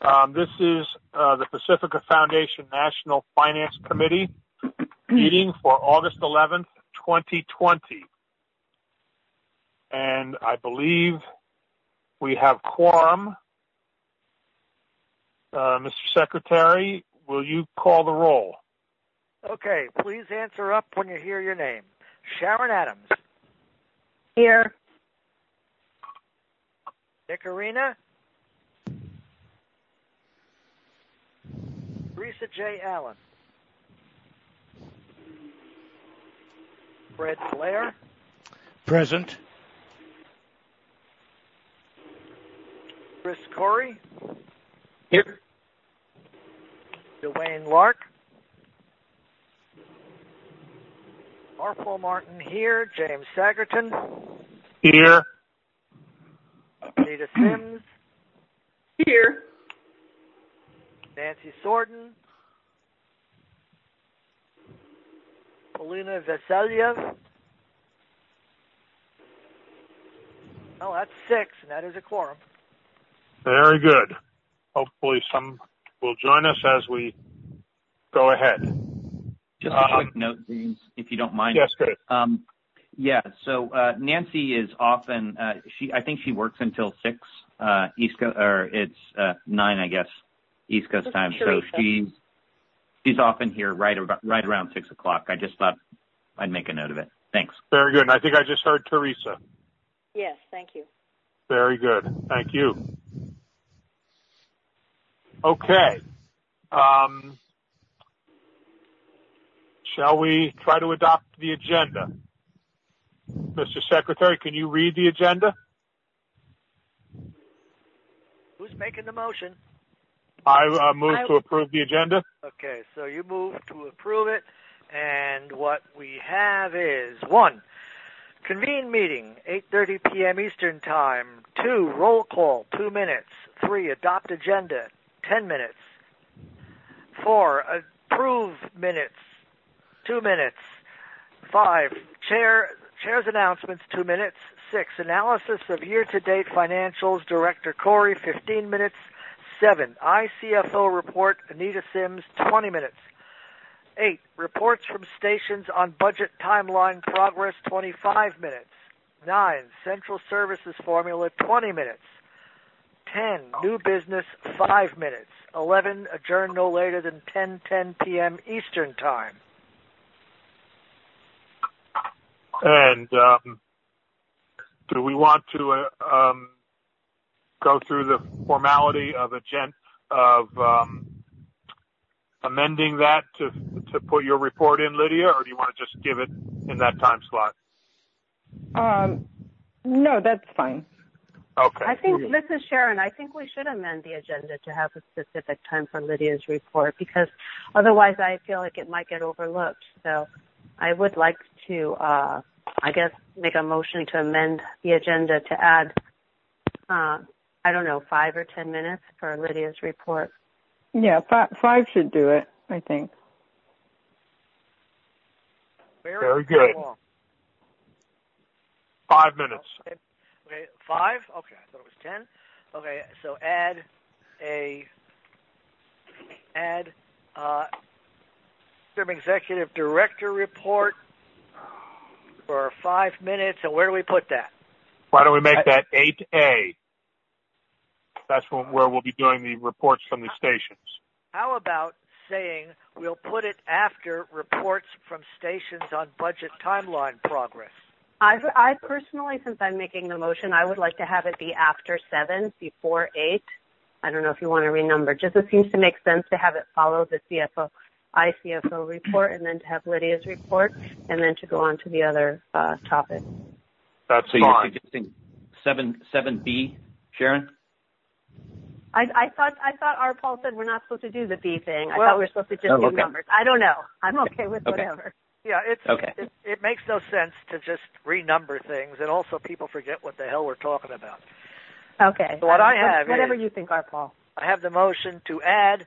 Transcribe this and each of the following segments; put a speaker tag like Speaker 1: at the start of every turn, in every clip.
Speaker 1: This is the Pacifica Foundation National Finance Committee meeting for August 11th, 2020. And I believe we have quorum. Mr. Secretary, will you call the roll?
Speaker 2: Okay, please answer up when you hear your name. Sharon Adams.
Speaker 3: Here.
Speaker 2: Nick Arena. Teresa J. Allen. Fred Blair.
Speaker 4: Present.
Speaker 2: Chris Corey.
Speaker 5: Here.
Speaker 2: Dwayne Lark. Arpaul Martin here. James Sagerton.
Speaker 1: Here.
Speaker 2: Anita Sims.
Speaker 3: Here.
Speaker 2: Nancy Sorden. Polina Vasilyev. Oh, that's 6, and that is a quorum.
Speaker 1: Very good. Hopefully some will join us as we go ahead.
Speaker 5: Just a quick note, James, if you don't mind.
Speaker 1: Yes, good.
Speaker 5: So Nancy is often, I think she works until 6 East Coast, or it's 9, I guess, East Coast time. So she's often here right around 6 o'clock. I just thought I'd make a note of it. Thanks.
Speaker 1: Very good. And I think I just heard Teresa.
Speaker 3: Yes, thank you.
Speaker 1: Very good. Thank you. Okay. Shall we try to adopt the agenda? Mr. Secretary, can you read the agenda?
Speaker 2: Who's making the motion?
Speaker 1: I move to approve the agenda.
Speaker 2: Okay, so you move to approve it, and what we have is 1, convene meeting, 8:30 p.m. Eastern Time. 2, roll call, 2 minutes. 3, adopt agenda, 10 minutes. 4, approve minutes, 2 minutes. 5, chair's announcements, 2 minutes. 6, analysis of year-to-date financials, Director Corey, 15 minutes. 7, ICFO report, Anita Sims, 20 minutes. 8, reports from stations on budget timeline progress, 25 minutes. 9, central services formula, 20 minutes. 10, new business, 5 minutes. 11, adjourn no later than 10:10 p.m. Eastern Time.
Speaker 1: And do we want to go through the formality of amending that to put your report in, Lydia, or do you want to just give it in that time slot?
Speaker 3: No, that's fine.
Speaker 1: Okay.
Speaker 3: I think, this is Sharon, I think we should amend the agenda to have a specific time for Lydia's report, because otherwise I feel like it might get overlooked. So I would like to, make a motion to amend the agenda to add, 5 or 10 minutes for Lydia's report.
Speaker 6: Yeah, 5 should do it, I think.
Speaker 1: Very good. 5 minutes.
Speaker 2: Okay, 5? Okay, I thought it was 10. Okay, so add executive director report for 5 minutes, and where do we put that?
Speaker 1: Why don't we make that 8A? That's where we'll be doing the reports from the stations.
Speaker 2: How about saying we'll put it after reports from stations on budget timeline progress?
Speaker 3: I personally, since I'm making the motion, I would like to have it be after 7, before 8. I don't know if you want to renumber. Just it seems to make sense to have it follow the ICFO report, and then to have Lydia's report, and then to go on to the other topic.
Speaker 1: That's
Speaker 5: so
Speaker 1: fine.
Speaker 5: You're suggesting 7B, Sharon?
Speaker 3: I thought Arpaul said we're not supposed to do the B thing. I thought we were supposed to just do numbers. I don't know. I'm okay with whatever.
Speaker 2: Yeah, it makes no sense to just renumber things, and also people forget what the hell we're talking about.
Speaker 3: Okay.
Speaker 2: So what I have
Speaker 3: whatever you think, Arpaul.
Speaker 2: I have the motion to add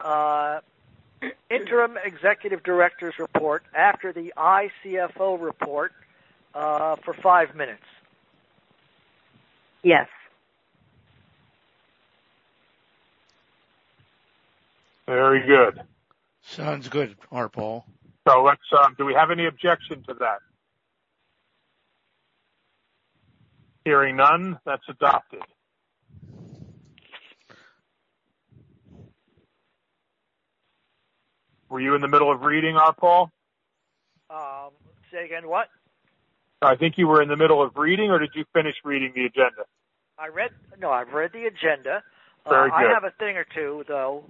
Speaker 2: interim executive director's report after the ICFO report for 5 minutes.
Speaker 3: Yes.
Speaker 1: Very good.
Speaker 4: Sounds good, Harpal.
Speaker 1: So let's, do we have any objection to that? Hearing none, that's adopted. Were you in the middle of reading, Harpal?
Speaker 2: Say again, what?
Speaker 1: I think you were in the middle of reading, or did you finish reading the agenda?
Speaker 2: I've read the agenda.
Speaker 1: Very good.
Speaker 2: I have a thing or two, though.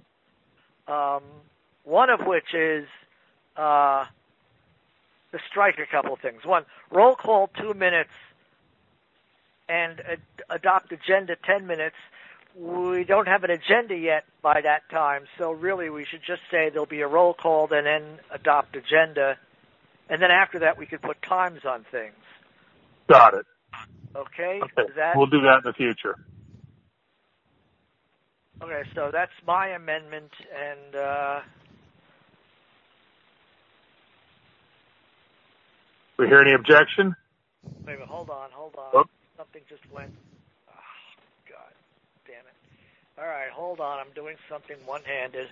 Speaker 2: One of which is to strike a couple of things. One, roll call 2 minutes and adopt agenda 10 minutes. We don't have an agenda yet by that time, so really we should just say there'll be a roll call and then adopt agenda. And then after that, we could put times on things.
Speaker 1: Got it.
Speaker 2: Okay?
Speaker 1: We'll do that in the future.
Speaker 2: Okay, so that's my amendment, and
Speaker 1: We hear any objection?
Speaker 2: wait a minute, hold on.
Speaker 1: Oh.
Speaker 2: Something just went. Oh, God damn it. All right, hold on. I'm doing something one-handed.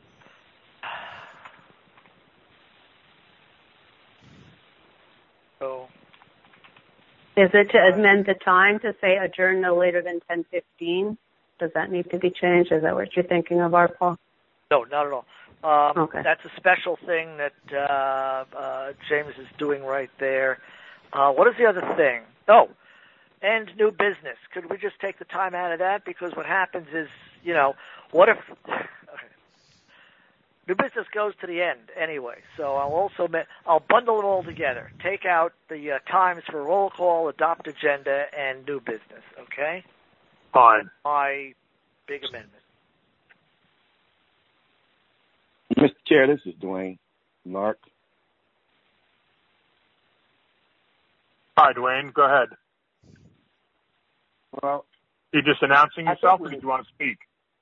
Speaker 2: So,
Speaker 3: Is it to amend the time to say adjourn no later than 10:15? Does that need to be changed? Is that what you're thinking of, Harpal?
Speaker 2: no, not at all.
Speaker 3: Okay.
Speaker 2: That's a special thing that James is doing right there. What is the other thing? Oh, and new business. Could we just take the time out of that? Because what happens is, what if new business goes to the end anyway? So I'll bundle it all together. Take out the times for roll call, adopt agenda, and new business. Okay.
Speaker 1: Fine.
Speaker 2: My big amendment.
Speaker 7: Mr. Chair, this is Dwayne Mark.
Speaker 1: Hi, Dwayne. Go ahead.
Speaker 7: Well,
Speaker 1: You just announcing yourself, or did you want to speak?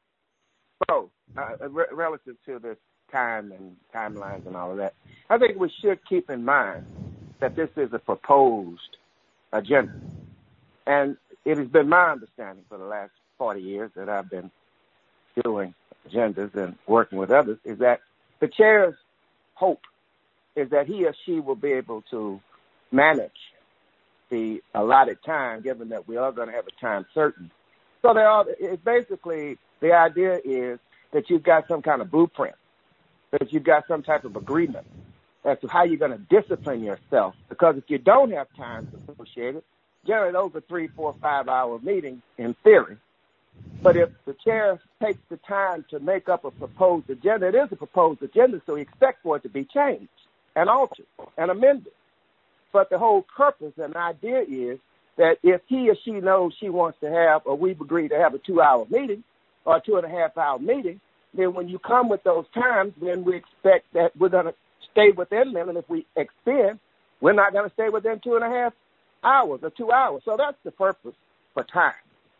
Speaker 7: Relative to this time and timelines and all of that, I think we should keep in mind that this is a proposed agenda. And it has been my understanding for the last 40 years that I've been doing agendas and working with others is that the chair's hope is that he or she will be able to manage the allotted time, given that we are going to have a time certain. So it's basically, the idea is that you've got some kind of blueprint, that you've got some type of agreement as to how you're going to discipline yourself. Because if you don't have time associated, generally those are 3, 4, 5 hour meetings in theory. But if the chair takes the time to make up a proposed agenda, it is a proposed agenda, so we expect for it to be changed and altered and amended. But the whole purpose and idea is that if he or she knows she wants to have, or we've agreed to have a 2 hour meeting or a 2.5 hour meeting, then when you come with those times, then we expect that we're going to stay within them. And if we extend, we're not going to stay within 2.5 hours or 2 hours. So that's the purpose for time.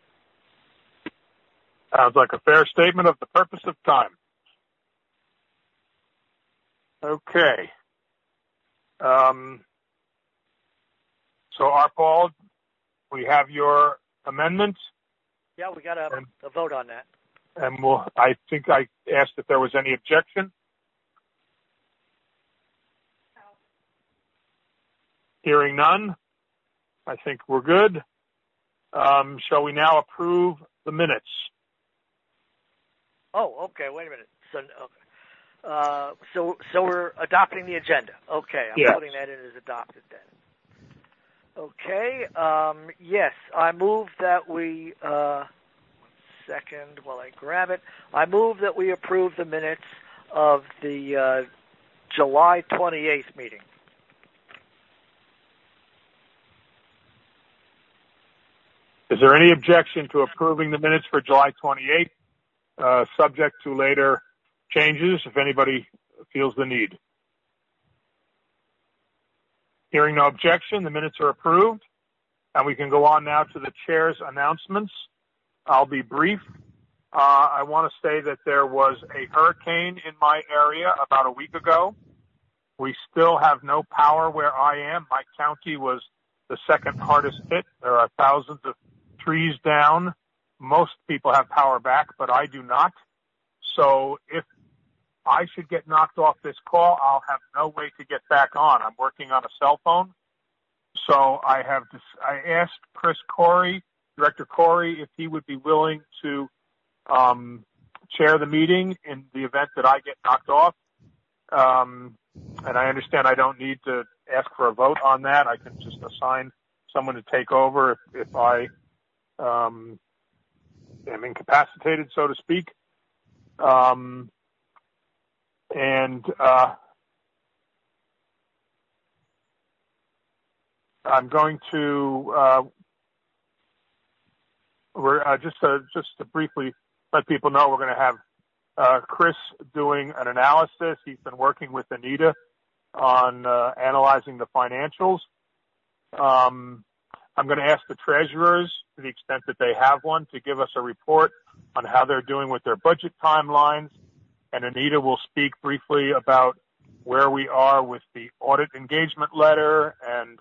Speaker 1: Sounds like a fair statement of the purpose of time. Okay. So, Harpal, we have your amendment.
Speaker 2: Yeah, we got a vote on that.
Speaker 1: And I think I asked if there was any objection. Hearing none, I think we're good. Shall we now approve the minutes?
Speaker 2: Oh, okay. Wait a minute. So we're adopting the agenda. Okay, I'm putting that in as adopted then. Okay. Yes, I move that we. Second, while I grab it, I move that we approve the minutes of the July 28th meeting.
Speaker 1: Is there any objection to approving the minutes for July 28th, subject to later changes, if anybody feels the need? Hearing no objection, the minutes are approved, and we can go on now to the chair's announcements. I'll be brief. I want to say that there was a hurricane in my area about a week ago. We still have no power where I am. My county was the second hardest hit. There are thousands of trees down. Most people have power back, but I do not. So if I should get knocked off this call, I'll have no way to get back on. I'm working on a cell phone. So I asked Chris Corey, Director Corey, if he would be willing to chair the meeting in the event that I get knocked off. And I understand I don't need to ask for a vote on that. I can just assign someone to take over if I am incapacitated, so to speak. I'm going to just to briefly let people know we're going to have Chris doing an analysis. He's been working with Anita on analyzing the financials. I'm going to ask the treasurers, to the extent that they have one, to give us a report on how they're doing with their budget timelines. And Anita will speak briefly about where we are with the audit engagement letter and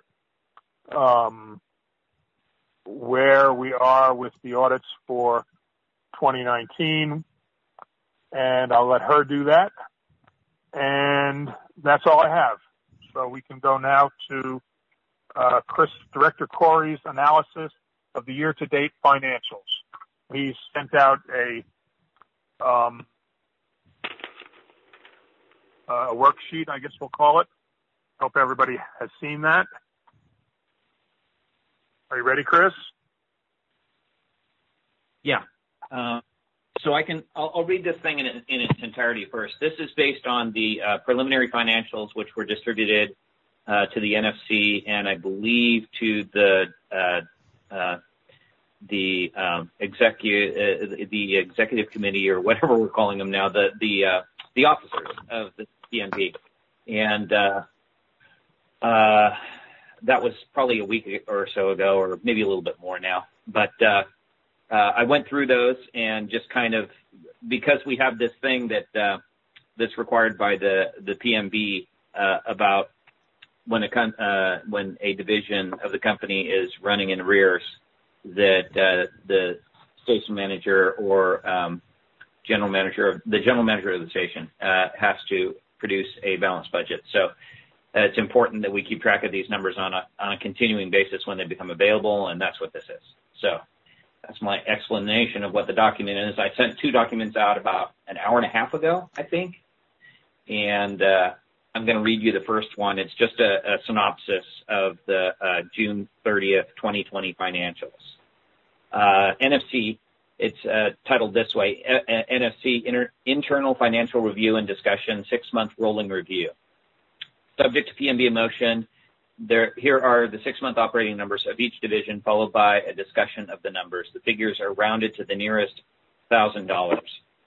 Speaker 1: where we are with the audits for 2019. And I'll let her do that. And that's all I have. So we can go now to Director Corey's analysis of the year-to-date financials. He sent out a worksheet, I guess we'll call it. Hope everybody has seen that. Are you ready, Chris?
Speaker 5: Yeah. So I'll read this thing in its entirety first. This is based on the preliminary financials, which were distributed to the NFC and I believe to the executive committee, or whatever we're calling them now, the officers of the PMB. And that was probably a week or so ago, or maybe a little bit more now. But I went through those and just kind of, because we have this thing that's required by the PMB about when a division of the company is running in arrears, that the station manager or the general manager of the station has to produce a balanced budget. So it's important that we keep track of these numbers on a continuing basis when they become available, and that's what this is. So that's my explanation of what the document is. I sent two documents out about an hour and a half ago, I think, and I'm going to read you the first one. It's just a synopsis of the June 30th, 2020 financials. NFC, it's titled this way, NFC Internal Financial Review and Discussion, 6-month rolling review. Subject to PMB motion, here are the 6-month operating numbers of each division, followed by a discussion of the numbers. The figures are rounded to the nearest $1,000.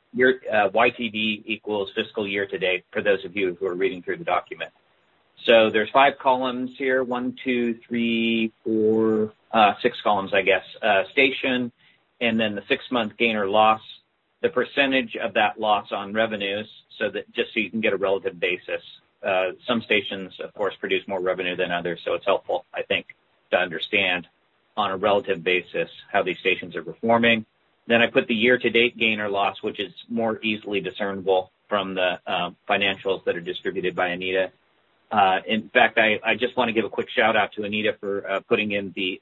Speaker 5: YTD equals fiscal year to date, for those of you who are reading through the document. So there's 5 columns here, 1, 2, 3, 4, 6 columns, I guess. Station, and then the 6-month gain or loss, the percentage of that loss on revenues, so that just so you can get a relative basis. Some stations, of course, produce more revenue than others, so it's helpful, I think, to understand on a relative basis how these stations are performing. Then I put the year-to-date gain or loss, which is more easily discernible from the financials that are distributed by Anita. In fact, I just want to give a quick shout-out to Anita for putting in she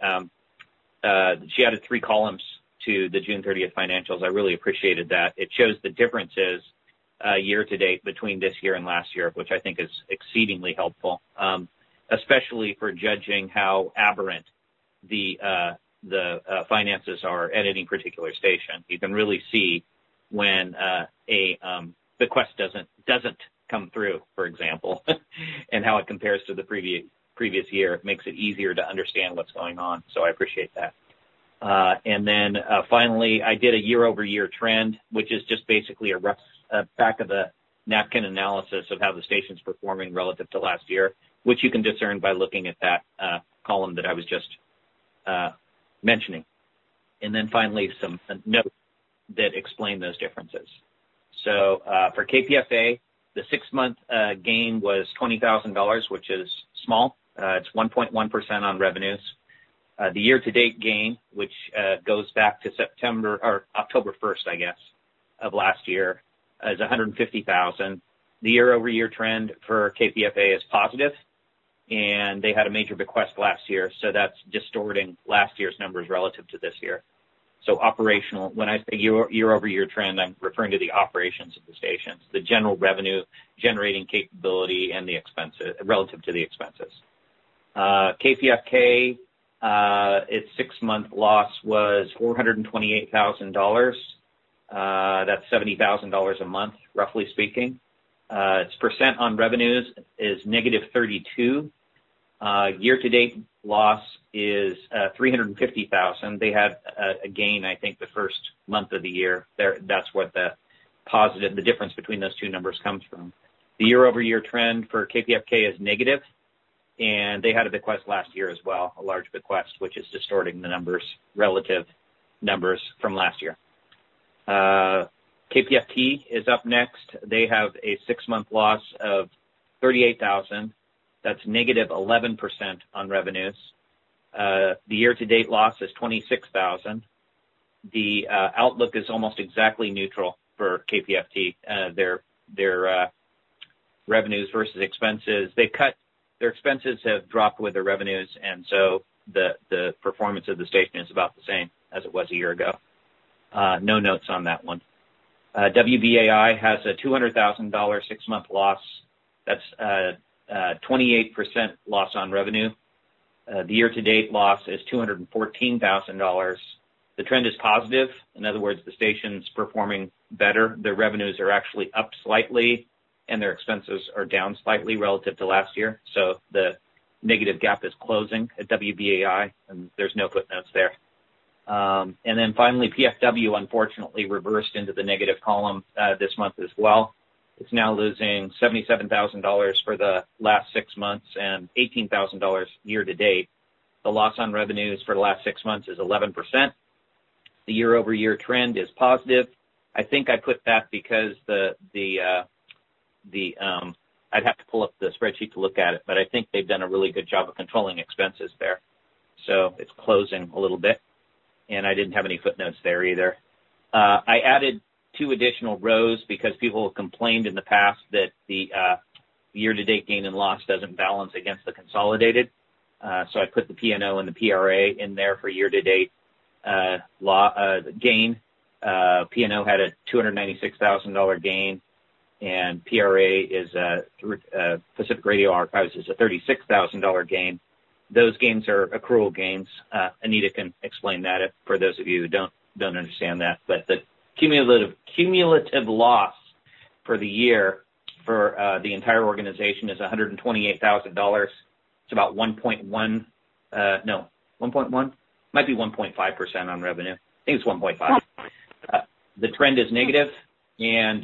Speaker 5: added 3 columns to the June 30th financials. I really appreciated that. It shows the differences year-to-date between this year and last year, which I think is exceedingly helpful, especially for judging how aberrant the finances are at any particular station. You can really see when a bequest doesn't come through, for example, and how it compares to the previous year. It makes it easier to understand what's going on, so I appreciate that. And then finally, I did a year-over-year trend, which is just basically a rough back of the napkin analysis of how the station's performing relative to last year, which you can discern by looking at that column that I was just mentioning. And then finally, some notes that explain those differences. So for KPFA, the 6-month gain was $20,000, which is small. It's 1.1% on revenues. The year-to-date gain, which goes back to October 1st, I guess, of last year, is $150,000. The year-over-year trend for KPFA is positive, and they had a major bequest last year, so that's distorting last year's numbers relative to this year. So operational, when I say year-over-year trend, I'm referring to the operations of the stations, the general revenue generating capability and the expenses relative to the expenses. KPFK, its 6-month loss was $428,000. That's $70,000 a month, roughly speaking. Its percent on revenues is negative 32. Year-to-date loss is $350,000. They had a gain, I think, the first month of the year. That's what the difference between those two numbers comes from. The year-over-year trend for KPFK is negative, and they had a bequest last year as well, a large bequest, which is distorting the relative numbers from last year. KPFT is up next. They have a 6-month loss of $38,000. That's negative 11% on revenues. The year-to-date loss is $26,000. The outlook is almost exactly neutral for KPFT. Their revenues versus expenses, their expenses have dropped with their revenues, and so the performance of the station is about the same as it was a year ago. No notes on that one. WBAI has a $200,000 6-month loss. That's 28% loss on revenue. The year-to-date loss is $214,000. The trend is positive. In other words, the station's performing better. Their revenues are actually up slightly, and their expenses are down slightly relative to last year. So the negative gap is closing at WBAI, and there's no footnotes there. And then finally, PFW unfortunately reversed into the negative column this month as well. It's now losing $77,000 for the last 6 months and $18,000 year-to-date. The loss on revenues for the last 6 months is 11%. The year-over-year trend is positive. I think I put that because I'd have to pull up the spreadsheet to look at it, but I think they've done a really good job of controlling expenses there. So it's closing a little bit, and I didn't have any footnotes there either. I added 2 additional rows because people have complained in the past that the year-to-date gain and loss doesn't balance against the consolidated. So I put the P&O and the PRA in there for year-to-date gain. P&O had a $296,000 gain, and PRA is Pacific Radio Archives is a $36,000 gain. Those gains are accrual gains. Anita can explain that for those of you who don't understand that. But the cumulative loss for the year for the entire organization is $128,000. It's about 1.1, might be 1.5% on revenue. I think it's 1.5. The trend is negative, and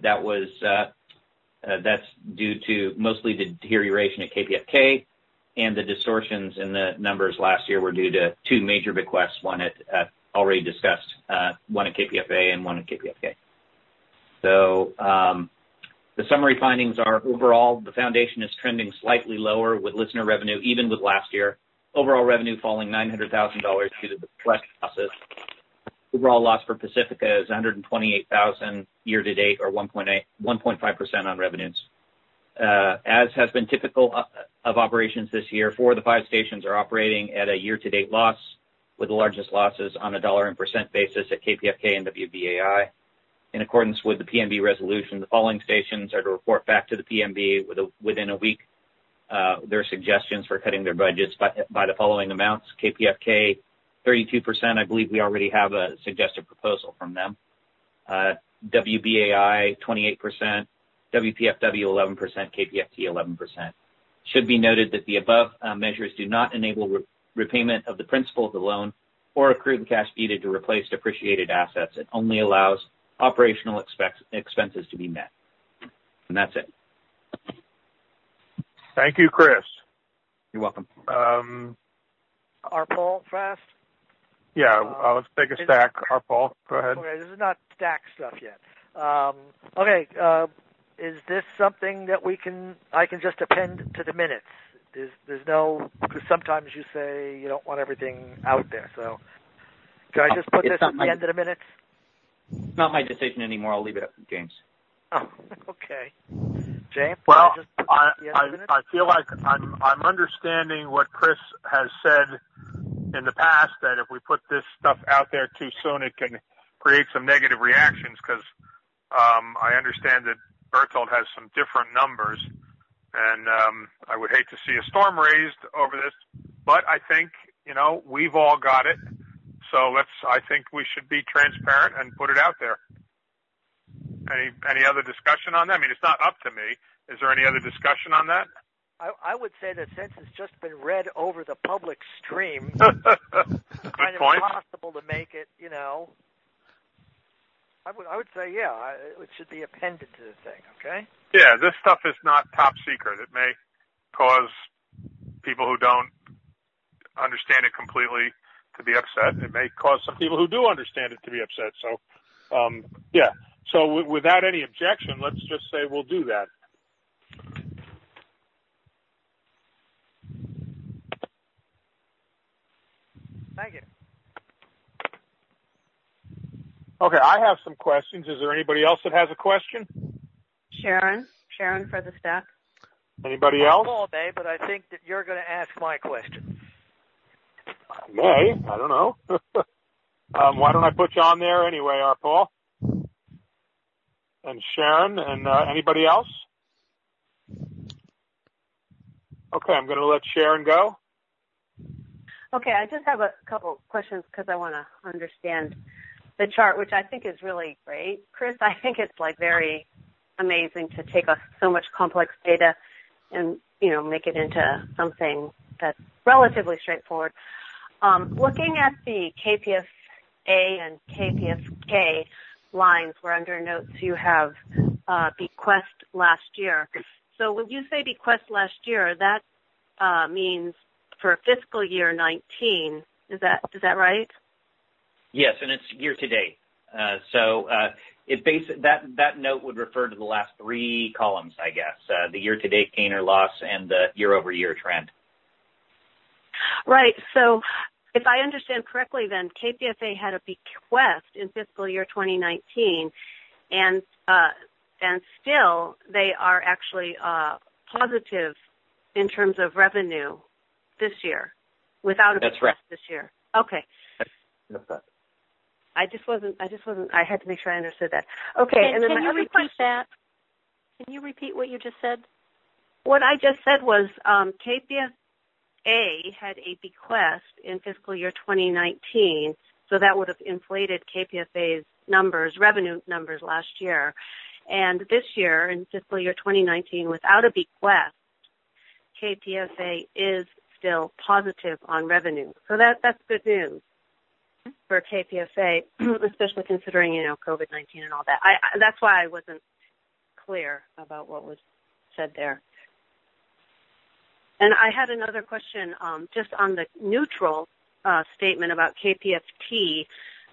Speaker 5: that's due to mostly the deterioration at KPFK, and the distortions in the numbers last year were due to 2 major bequests, one at already discussed, one at KPFA and one at KPFK. So the summary findings are, overall, the foundation is trending slightly lower with listener revenue, even with last year. Overall revenue falling $900,000 due to the bequest losses. Overall loss for Pacifica is $128,000 year-to-date, or 1.5% on revenues. As has been typical of operations this year, 4 of the 5 stations are operating at a year-to-date loss, with the largest losses on a dollar and percent basis at KPFK and WBAI. In accordance with the PNB resolution, the following stations are to report back to the PNB within a week their suggestions for cutting their budgets by the following amounts. KPFK, 32%. I believe we already have a suggested proposal from them. WBAI, 28%. WPFW, 11%. KPFT, 11%. Should be noted that the above measures do not enable repayment of the principal of the loan or accrue the cash needed to replace depreciated assets. It only allows operational expenses to be met. And that's it.
Speaker 1: Thank you, Chris.
Speaker 5: You're welcome.
Speaker 2: Arpal, fast?
Speaker 1: Yeah, let's take a stack. Arpal, go ahead.
Speaker 2: Okay, this is not stack stuff yet. Is this something that I can just append to the minutes? There's no, because sometimes you say you don't want everything out there. So can I just put this at the end of the minutes?
Speaker 5: It's not my decision anymore. I'll leave it up to James.
Speaker 2: Oh, okay. James?
Speaker 1: Well, I feel like I'm understanding what Chris has said in the past, that if we put this stuff out there too soon, it can create some negative reactions, because I understand that Berthold has some different numbers, and I would hate to see a storm raised over this, but I think, we've all got it, so I think we should be transparent and put it out there. Any other discussion on that? I mean, it's not up to me. Is there any other discussion on that?
Speaker 2: I would say that since it's just been read over the public stream,
Speaker 1: Good
Speaker 2: kind of
Speaker 1: point.
Speaker 2: impossible to make it, I would say, it should be appended to the thing, okay?
Speaker 1: Yeah, this stuff is not top secret. It may cause people who don't understand it completely to be upset. It may cause some people who do understand it to be upset. So, yeah. So without any objection, let's just say we'll do that.
Speaker 2: Thank you.
Speaker 1: Okay, I have some questions. Is there anybody else that has a question?
Speaker 3: Sharon for the staff.
Speaker 1: Anybody else?
Speaker 2: Paul may, but I think that you're going to ask my question.
Speaker 1: May. I don't know. Why don't I put you on there anyway, Paul? And Sharon, and anybody else? Okay, I'm going to let Sharon go.
Speaker 3: Okay, I just have a couple questions because I want to understand the chart, which I think is really great. Chris, I think it's very amazing to take so much complex data and, make it into something that's relatively straightforward. Looking at the KPFA and KPFK lines where under notes you have bequest last year. So when you say bequest last year, that means for fiscal year 19. Is that right?
Speaker 5: Yes, and it's year to date. That note would refer to the last three columns, I guess, the year to date gain or loss and the year over year trend.
Speaker 3: Right. So if I understand correctly, then KPFA had a bequest in fiscal year 2019, and still they are actually positive in terms of revenue this year, without a bequest this year. Okay.
Speaker 5: That's right.
Speaker 3: I had to make sure I understood that. Okay. And then
Speaker 8: can you repeat that? Can you repeat what you just said?
Speaker 3: What I just said was KPFA had a bequest in fiscal year 2019, so that would have inflated KPFA's revenue numbers last year. And this year, in fiscal year 2019, without a bequest, KPFA is still positive on revenue. So that's good news for KPFA, especially considering, COVID-19 and all that. That's why I wasn't clear about what was said there. And I had another question just on the neutral statement about KPFT.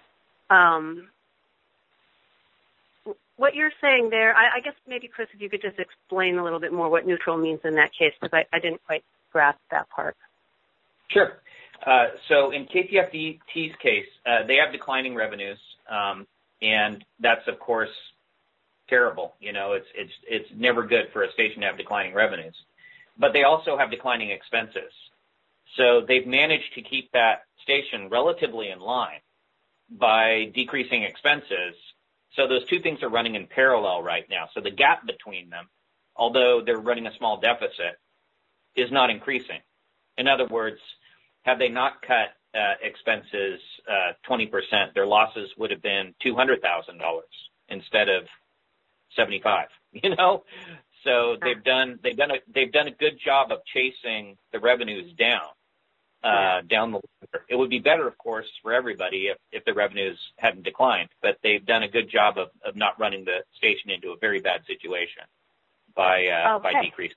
Speaker 3: What you're saying there, I guess maybe, Chris, if you could just explain a little bit more what neutral means in that case, because I didn't quite grasp that part.
Speaker 5: Sure. So in KPFT's case, they have declining revenues, and that's, of course, terrible. It's never good for a station to have declining revenues. But they also have declining expenses. So they've managed to keep that station relatively in line by decreasing expenses. So those two things are running in parallel right now. So the gap between them, although they're running a small deficit, is not increasing. In other words, had they not cut expenses 20%, their losses would have been $200,000 instead of $75,000. So they've done a good job of chasing the revenues down the ladder. It would be better, of course, for everybody if the revenues hadn't declined, but they've done a good job of not running the station into a very bad situation by decreasing.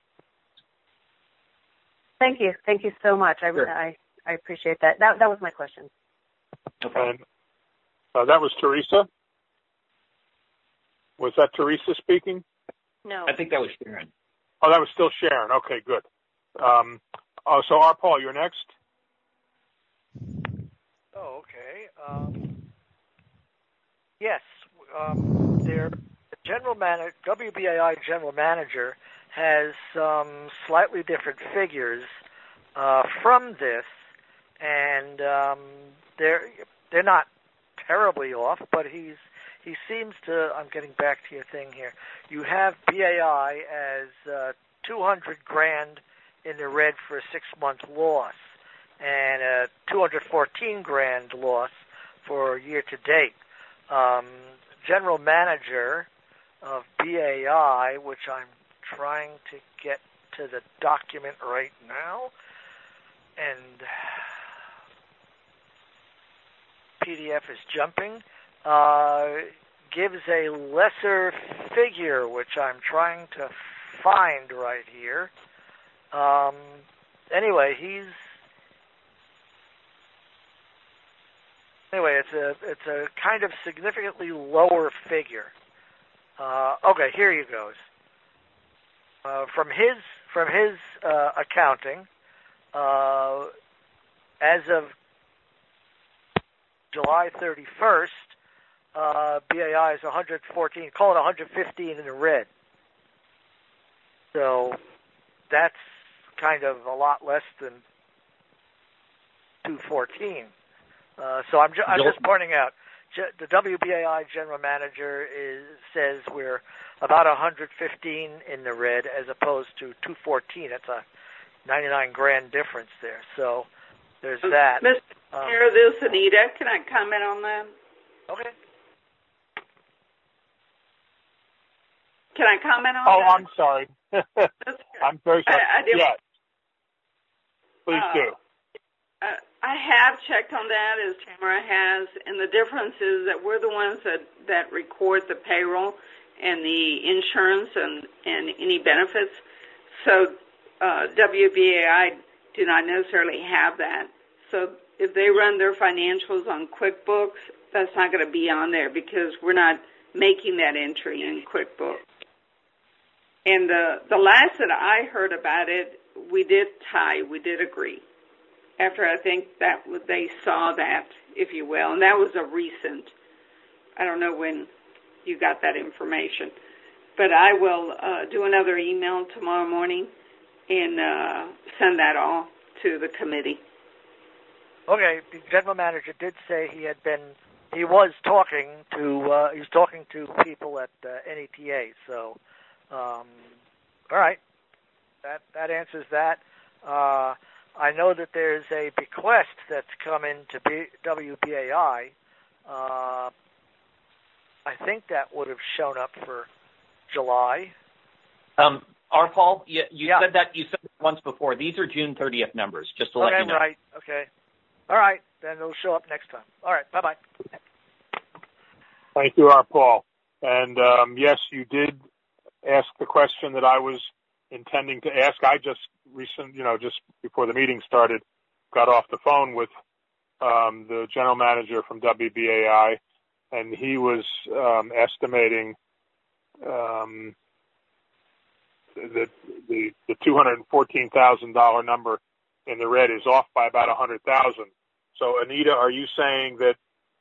Speaker 3: Thank you so much.
Speaker 5: Sure.
Speaker 3: I appreciate that. That was my question.
Speaker 5: Okay.
Speaker 1: That was Teresa. Was that Teresa speaking?
Speaker 8: No.
Speaker 5: I think that was Sharon.
Speaker 1: Oh, that was still Sharon. Okay, good. So Paul, you're next.
Speaker 2: Oh, okay. Yes, WBAI general manager has some slightly different figures from this, and they're not terribly off, but he seems to. I'm getting back to your thing here. You have BAI as $200,000 in the red for a 6-month loss, and a $214,000 loss for year to date. General manager of BAI, which I'm trying to get to the document right now, and PDF is jumping, gives a lesser figure, which I'm trying to find right here. Anyway, it's a kind of significantly lower figure. Okay, here he goes. From his accounting, as of July 31st, BAI is 114, call it 115 in the red. So that's kind of a lot less than 214. So I'm just pointing out, the WBAI general manager says we're about 115 in the red as opposed to 214. That's a $99,000 difference there. So there's that.
Speaker 9: Mr. Chair, this is Anita. Can I comment on that?
Speaker 2: Okay.
Speaker 9: Can I comment on that?
Speaker 1: Oh, I'm sorry. I'm very sorry. Yes. Please do.
Speaker 9: I have checked on that, as Tamara has, and the difference is that we're the ones that record the payroll and the insurance and any benefits. So WBAI do not necessarily have that. So if they run their financials on QuickBooks, that's not going to be on there because we're not making that entry in QuickBooks. And the last that I heard about it, we did agree. After I think that they saw that, if you will, and that was a recent. I don't know when you got that information, but I will do another email tomorrow morning and send that all to the committee. Okay, the general manager did say he was talking to people at NETA. So, all right, that answers that. I know that there's a bequest that's come into WBAI. I think that would have shown up for July.
Speaker 5: Paul, you said that once before. These are June 30th numbers, just to let you know.
Speaker 2: Right. Okay. All right. Then it'll show up next time. All right. Bye-bye.
Speaker 1: Thank you, Paul. And yes, you did ask the question that I was intending to ask. I just just before the meeting started, got off the phone with the general manager from WBAI, and he was estimating that the $214,000 number in the red is off by about $100,000. So, Anita, are you saying that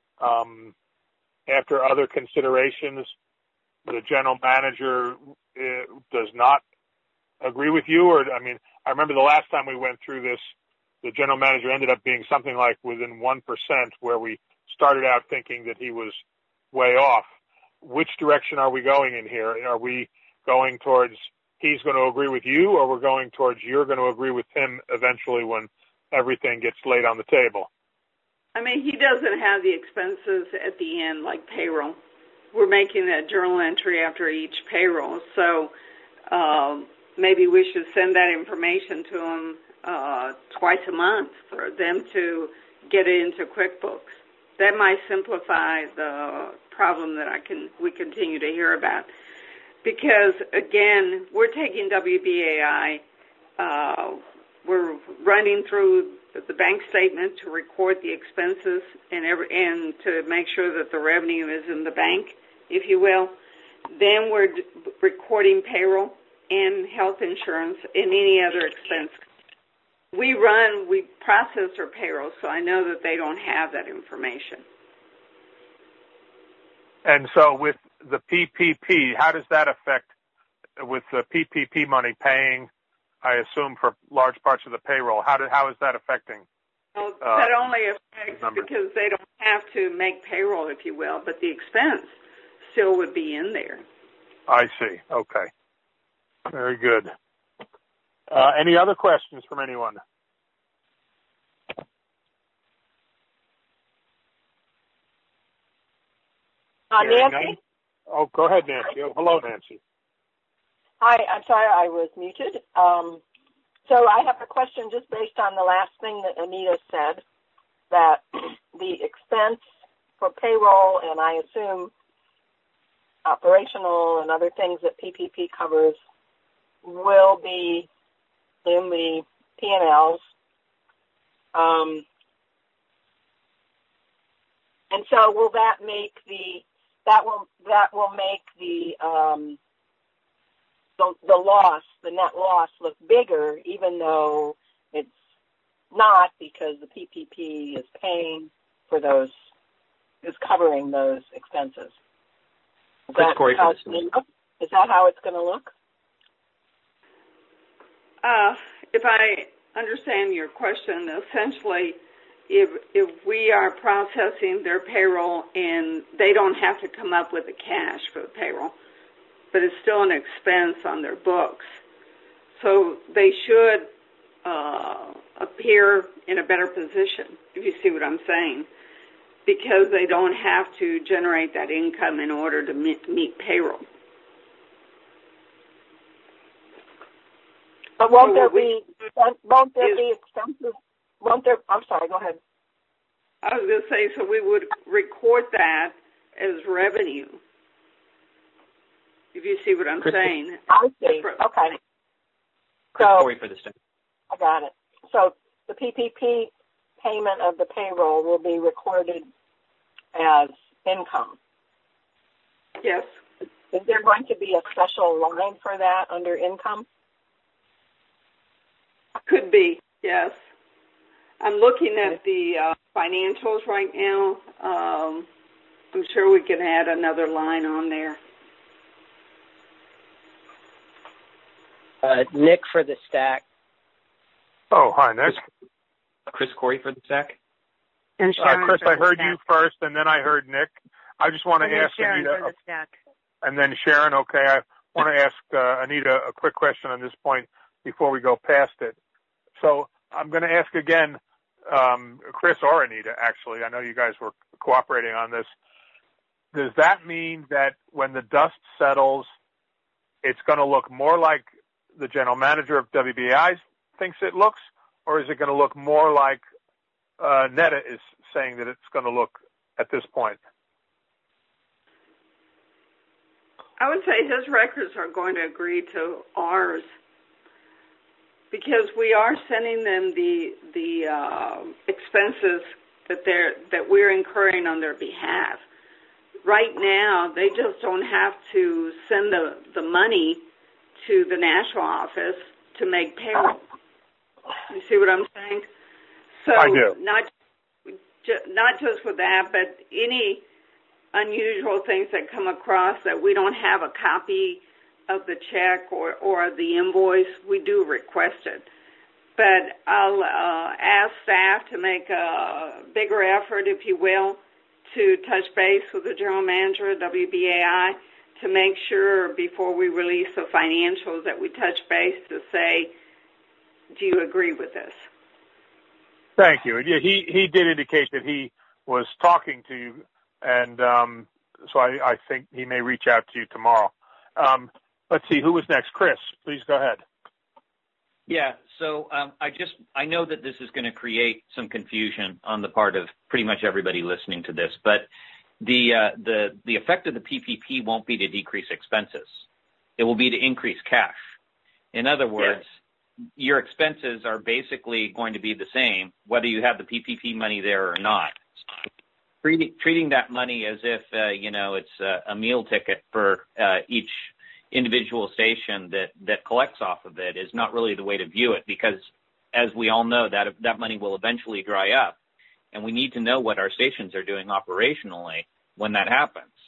Speaker 1: after other considerations, the general manager does not agree with you? Or, I mean, I remember the last time we went through this, the general manager ended up being something like within 1%, where we started out thinking that he was way off. Which direction are we going in here? Are we going towards he's going to agree with you, or we're going towards you're going to agree with him eventually when everything gets laid on the table?
Speaker 9: I mean, he doesn't have the expenses at the end like payroll. We're making that journal entry after each payroll. So maybe we should send that information to them twice a month for them to get it into QuickBooks. That might simplify the problem that we continue to hear about. Because, again, we're taking WBAI, we're running through the bank statement to record the expenses and to make sure that the revenue is in the bank, if you will. Then we're recording payroll and health insurance and any other expense. We process our payroll, so I know that they don't have that information.
Speaker 1: And so with the PPP, how does that affect, with the PPP money paying, I assume, for large parts of the payroll? How is that affecting?
Speaker 9: Well, that only affects because they don't have to make payroll, if you will, but the expense still would be in there.
Speaker 1: I see. Okay. Very good. Any other questions from anyone?
Speaker 10: Nancy?
Speaker 1: Oh, go ahead, Nancy. Oh, hello, Nancy.
Speaker 10: Hi, I'm sorry I was muted. So I have a question just based on the last thing that Anita said, that the expense for payroll and I assume operational and other things that PPP covers will be in the P&Ls. And so will that make that will make the loss, the net loss, look bigger, even though it's not, because the PPP is paying for those, is covering those expenses. Is that how it's going to look?
Speaker 9: If I understand your question, essentially, if we are processing their payroll and they don't have to come up with the cash for the payroll, but it's still an expense on their books, so they should appear in a better position, if you see what I'm saying, because they don't have to generate that income in order to meet payroll.
Speaker 10: But won't there be expenses? I'm sorry, go ahead.
Speaker 9: I was going to say, so we would record that as revenue, if you see what I'm saying.
Speaker 10: I see. Okay.
Speaker 5: Corey for the stack.
Speaker 10: I got it. So the PPP payment of the payroll will be recorded as income.
Speaker 9: Yes.
Speaker 10: Is there going to be a special line for that under income?
Speaker 9: Could be, yes. I'm looking at the financials right now. I'm sure we can add another line on there.
Speaker 11: Nick for the stack.
Speaker 1: Oh, hi, Nick.
Speaker 5: Chris Corey for the stack.
Speaker 3: And Sharon
Speaker 1: Chris, I heard
Speaker 3: stack.
Speaker 1: you first, and then I heard Nick. I just want to ask
Speaker 3: Sharon
Speaker 1: Anita,
Speaker 3: for the stack.
Speaker 1: and then Sharon. Okay, I want to ask Anita a quick question on this point before we go past it. So I'm going to ask again, Chris or Anita, actually. I know you guys were cooperating on this. Does that mean that when the dust settles, it's going to look more like the general manager of WBAI thinks it looks, or is it going to look more like Netta is saying that it's going to look at this point?
Speaker 9: I would say his records are going to agree to ours, because we are sending them the expenses that we're incurring on their behalf. Right now, they just don't have to send the money to the national office to make payroll. You see what I'm saying? So
Speaker 1: I do.
Speaker 9: Not just with that, but any unusual things that come across that we don't have a copy of the check or the invoice, we do request it. But I'll ask staff to make a bigger effort, if you will, to touch base with the general manager of WBAI to make sure before we release the financials that we touch base to say, do you agree with this?
Speaker 1: Thank you. Yeah, he did indicate that he was talking to you, and so I think he may reach out to you tomorrow. Let's see, who was next? Chris, please go ahead.
Speaker 5: Yeah, so I know that this is going to create some confusion on the part of pretty much everybody listening to this, but the effect of the PPP won't be to decrease expenses. It will be to increase cash. In other words, your expenses are basically going to be the same whether you have the PPP money there or not. Treating that money as if it's a meal ticket for each individual station that collects off of it is not really the way to view it, because as we all know, that money will eventually dry up, and we need to know what our stations are doing operationally when that happens.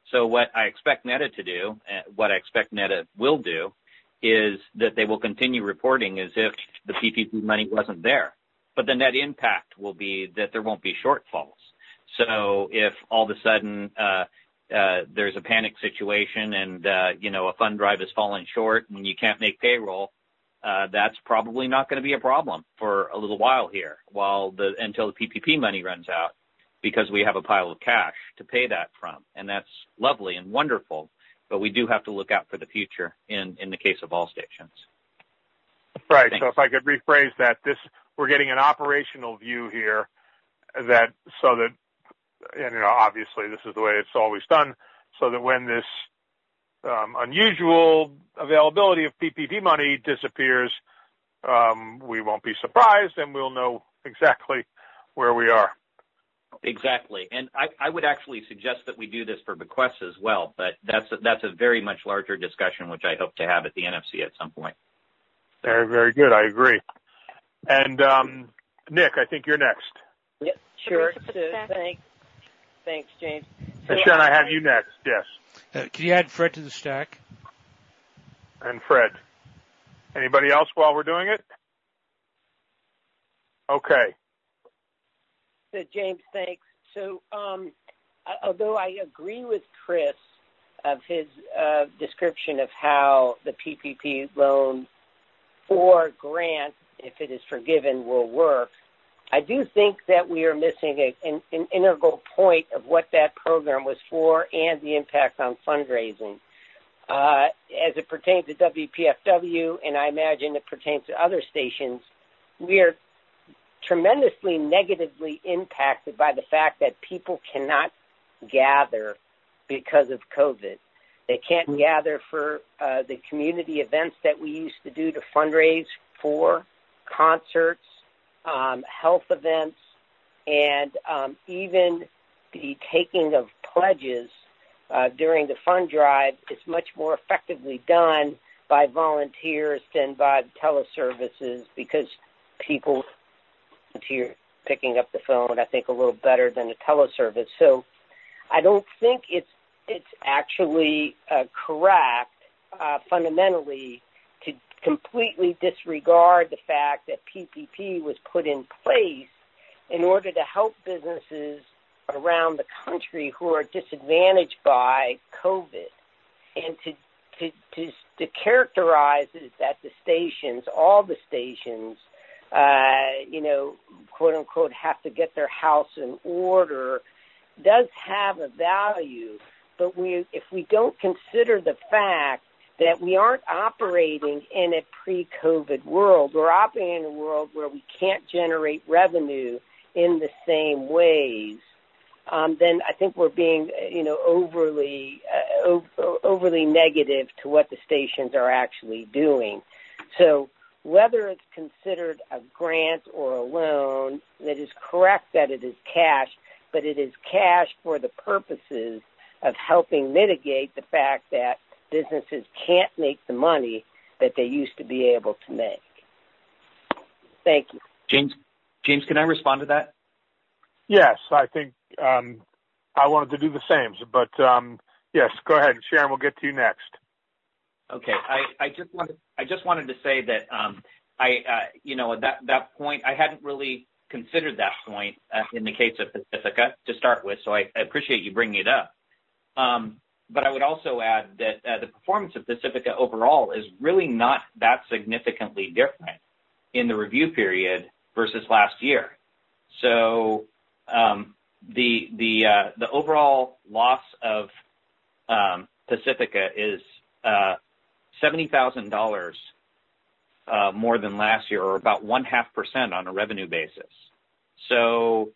Speaker 5: So what I expect NETA to do, what I expect NETA will do, is that they will continue reporting as if the PPP money wasn't there. But the net impact will be that there won't be shortfalls. So if all of a sudden there's a panic situation and, a fund drive is falling short and you can't make payroll, that's probably not going to be a problem for a little while here until the PPP money runs out, because we have a pile of cash to pay that from. And that's lovely and wonderful, but we do have to look out for the future in the case of all stations.
Speaker 1: Right.
Speaker 5: Thanks.
Speaker 1: So if I could rephrase that, we're getting an operational view here so that, obviously this is the way it's always done, so that when this unusual availability of PPP money disappears, we won't be surprised and we'll know exactly where we are.
Speaker 5: Exactly. And I would actually suggest that we do this for bequests as well, but that's a very much larger discussion, which I hope to have at the NFC at some point.
Speaker 1: Very, very good. I agree. And Nick, I think you're next.
Speaker 11: Yep, sure. Thanks, James.
Speaker 1: And Sharon, I have you next, yes.
Speaker 4: Can you add Fred to the stack?
Speaker 1: And Fred. Anybody else while we're doing it? Okay.
Speaker 11: So, James, thanks. So, although I agree with Chris of his description of how the PPP loan or grant, if it is forgiven, will work, I do think that we are missing an integral point of what that program was for and the impact on fundraising. As it pertains to WPFW, and I imagine it pertains to other stations, we are tremendously negatively impacted by the fact that people cannot gather because of COVID. They can't gather for the community events that we used to do to fundraise for, concerts, health events, and even the taking of pledges during the fund drive is much more effectively done by volunteers than by teleservices, because people volunteer picking up the phone, I think, a little better than a teleservice. So I don't think it's actually correct fundamentally to completely disregard the fact that PPP was put in place in order to help businesses around the country who are disadvantaged by COVID, and to characterize it that the stations, all the stations, quote unquote, have to get their house in order does have a value. But if we don't consider the fact that we aren't operating in a pre-COVID world, we're operating in a world where we can't generate revenue in the same ways, then I think we're being, overly negative to what the stations are actually doing. So whether it's considered a grant or a loan, it is correct that it is cash, but it is cash for the purposes of helping mitigate the fact that businesses can't make the money that they used to be able to make. Thank you.
Speaker 5: James, can I respond to that?
Speaker 1: Yes, I think I wanted to do the same, but yes, go ahead. Sharon, we'll get to you next.
Speaker 5: Okay, I just wanted to say that that point, I hadn't really considered that point in the case of Pacifica to start with, so I appreciate you bringing it up. But I would also add that the performance of Pacifica overall is really not that significantly different in the review period versus last year. So the overall loss of Pacifica is $70,000 more than last year, or about 0.5% on a revenue basis. So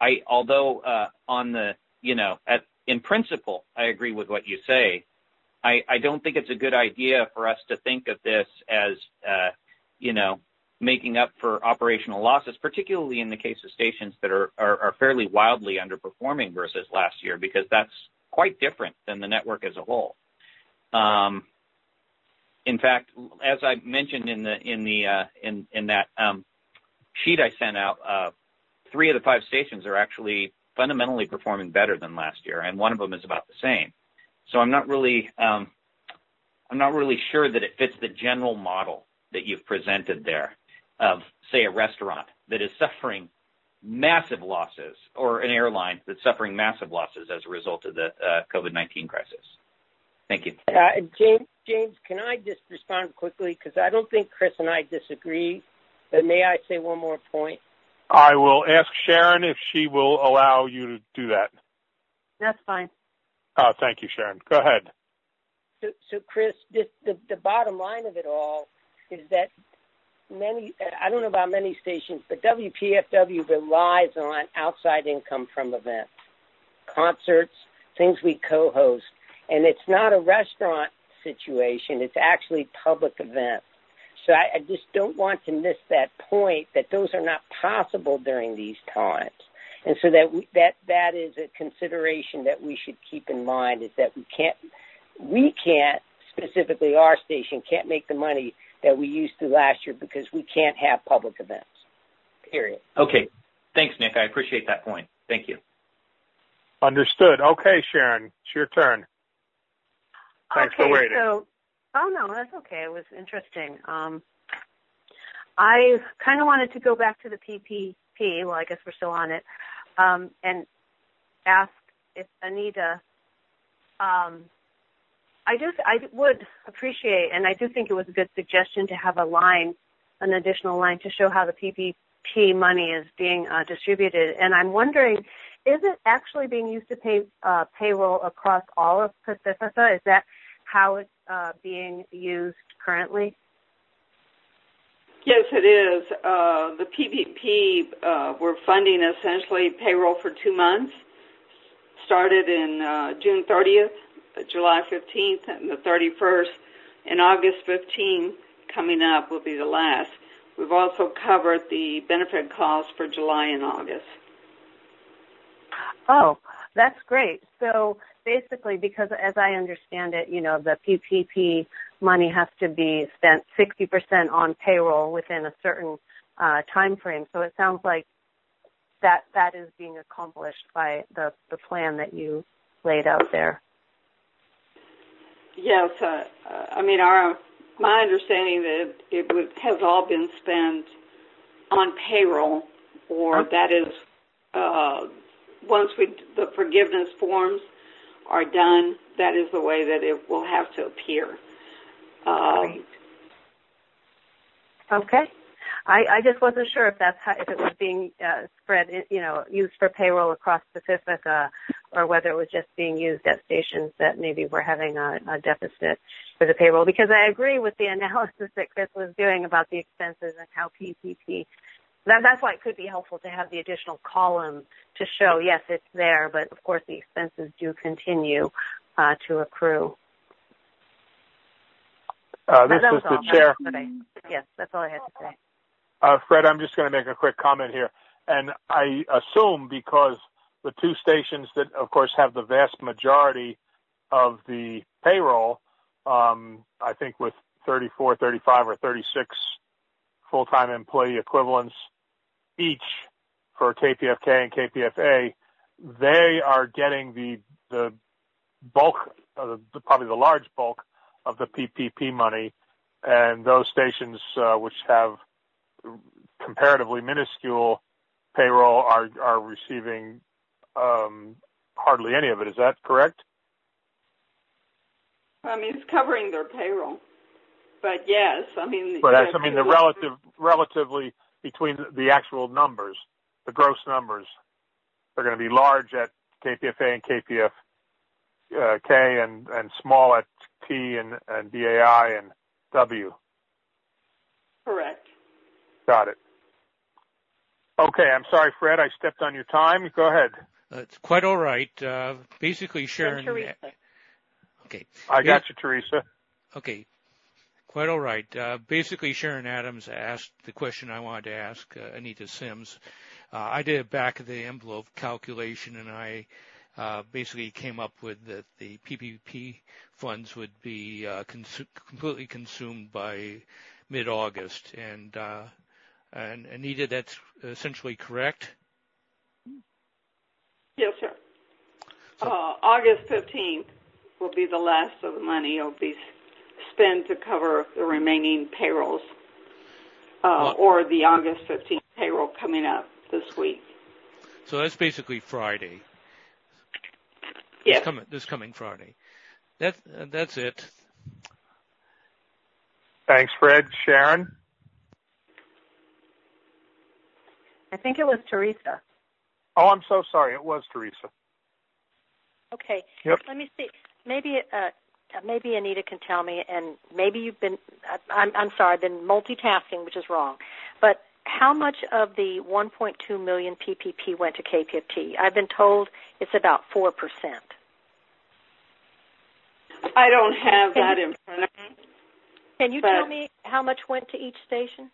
Speaker 5: in principle, I agree with what you say. I don't think it's a good idea for us to think of this as, making up for operational losses, particularly in the case of stations that are fairly wildly underperforming versus last year, because that's quite different than the network as a whole. In fact, as I mentioned in that sheet I sent out, 3 of the 5 stations are actually fundamentally performing better than last year, and one of them is about the same. So I'm not really sure that it fits the general model that you've presented there of, say, a restaurant that is suffering massive losses, or an airline that's suffering massive losses as a result of the COVID-19 crisis. Thank you.
Speaker 11: James, can I just respond quickly? Because I don't think Chris and I disagree, but may I say one more point?
Speaker 1: I will ask Sharon if she will allow you to do that.
Speaker 3: That's fine.
Speaker 1: Thank you, Sharon. Go ahead.
Speaker 11: So Chris, the bottom line of it all is that I don't know about many stations, but WPFW relies on outside income from events, concerts, things we co-host. And it's not a restaurant situation. It's actually public events. So I just don't want to miss that point, that those are not possible during these times. And so that is a consideration that we should keep in mind, is that we can't, specifically our station, can't make the money that we used to last year because we can't have public events, period.
Speaker 5: Okay. Thanks, Nick. I appreciate that point. Thank you.
Speaker 1: Understood. Okay, Sharon, it's your turn. Thanks for waiting.
Speaker 3: No, that's okay. It was interesting. I kind of wanted to go back to the PPP. Well, I guess we're still on it, and ask if Anita. I would appreciate, and I do think it was a good suggestion to have an additional line to show how the PPP money is being distributed. And I'm wondering, is it actually being used to pay payroll across all of Pacifica? Is that how it's being used currently?
Speaker 9: Yes, it is. The PPP, we're funding essentially payroll for 2 months, started in June 30th, July 15th, and the 31st, and August 15th coming up will be the last. We've also covered the benefit costs for July and August.
Speaker 3: Oh, that's great. So basically, because as I understand it, the PPP money has to be spent 60% on payroll within a certain time frame. So it sounds like that is being accomplished by the plan that you laid out there.
Speaker 9: Yes, my understanding that it has all been spent on payroll, or that is, once the forgiveness forms are done, that is the way that it will have to appear.
Speaker 3: Okay. I just wasn't sure if if it was being spread, used for payroll across Pacifica, or whether it was just being used at stations that maybe were having a deficit for the payroll. Because I agree with the analysis that Chris was doing about the expenses and how PPP. That's why it could be helpful to have the additional column to show, yes, it's there, but of course the expenses do continue to accrue.
Speaker 1: This is the chair.
Speaker 3: Yes, that's all I had to say.
Speaker 1: Fred, I'm just going to make a quick comment here. And I assume because the two stations that, of course, have the vast majority of the payroll, I think with 34, 35, or 36 full-time employee equivalents each for KPFK and KPFA, they are getting the bulk, probably the large bulk of the PPP money, and those stations which have comparatively minuscule payroll are receiving hardly any of it. Is that correct?
Speaker 9: It's covering their payroll, but yes,
Speaker 1: But the relatively between the actual numbers, the gross numbers, they're going to be large at KPFA and KPFK and small at T and BAI and W.
Speaker 9: Correct.
Speaker 1: Got it. Okay, I'm sorry, Fred, I stepped on your time. Go ahead.
Speaker 4: It's quite all right. Basically, Sharon. Okay.
Speaker 1: I got you, Teresa.
Speaker 4: Okay. Quite all right. Basically, Sharon Adams asked the question I wanted to ask Anita Sims. I did a back-of-the-envelope calculation, and I basically came up with that the PPP funds would be completely consumed by mid-August. And Anita, that's essentially correct?
Speaker 9: Yes, sir. August 15th will be the last of the money. It'll be spent to cover the remaining payrolls, or the August 15th payroll coming up this week.
Speaker 4: So that's basically Friday.
Speaker 9: Yes.
Speaker 4: This coming Friday. That's it.
Speaker 1: Thanks, Fred. Sharon?
Speaker 3: I think it was Teresa.
Speaker 1: Oh, I'm so sorry. It was Teresa.
Speaker 8: Okay.
Speaker 1: Yep.
Speaker 8: Let me see. Maybe Anita can tell me, and maybe you've been, I'm sorry, I've been multitasking, which is wrong. But how much of the 1.2 million PPP went to KPFT? I've been told it's about 4%.
Speaker 9: I don't have that in front of me.
Speaker 8: Can you tell me how much went to each station?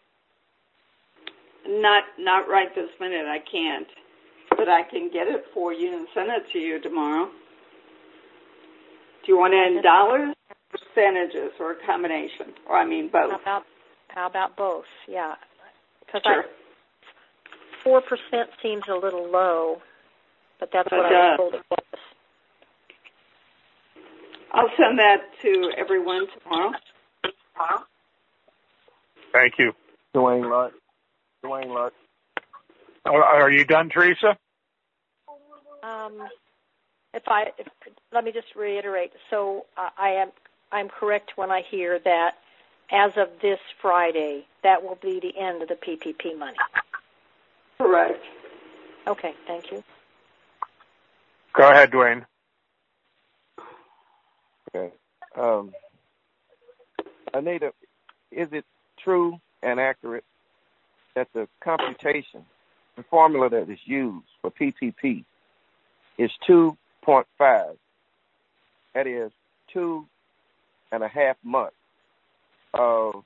Speaker 9: Not right this minute. I can't. But I can get it for you and send it to you tomorrow. Do you want it in dollars, percentages, or a combination? Or I mean both.
Speaker 8: How about both? Yeah.
Speaker 9: Sure.
Speaker 8: 4% seems a little low, but that's what I was told it was.
Speaker 9: I'll send that to everyone tomorrow.
Speaker 1: Thank you.
Speaker 7: Dwayne Lutz.
Speaker 1: Are you done, Teresa?
Speaker 8: Let me just reiterate. So I'm correct when I hear that as of this Friday, that will be the end of the PPP money.
Speaker 9: Correct.
Speaker 8: Okay, thank you.
Speaker 1: Go ahead, Dwayne.
Speaker 7: Okay. Anita, is it true and accurate that the computation, the formula that is used for PPP is 2.5? That is 2.5 months of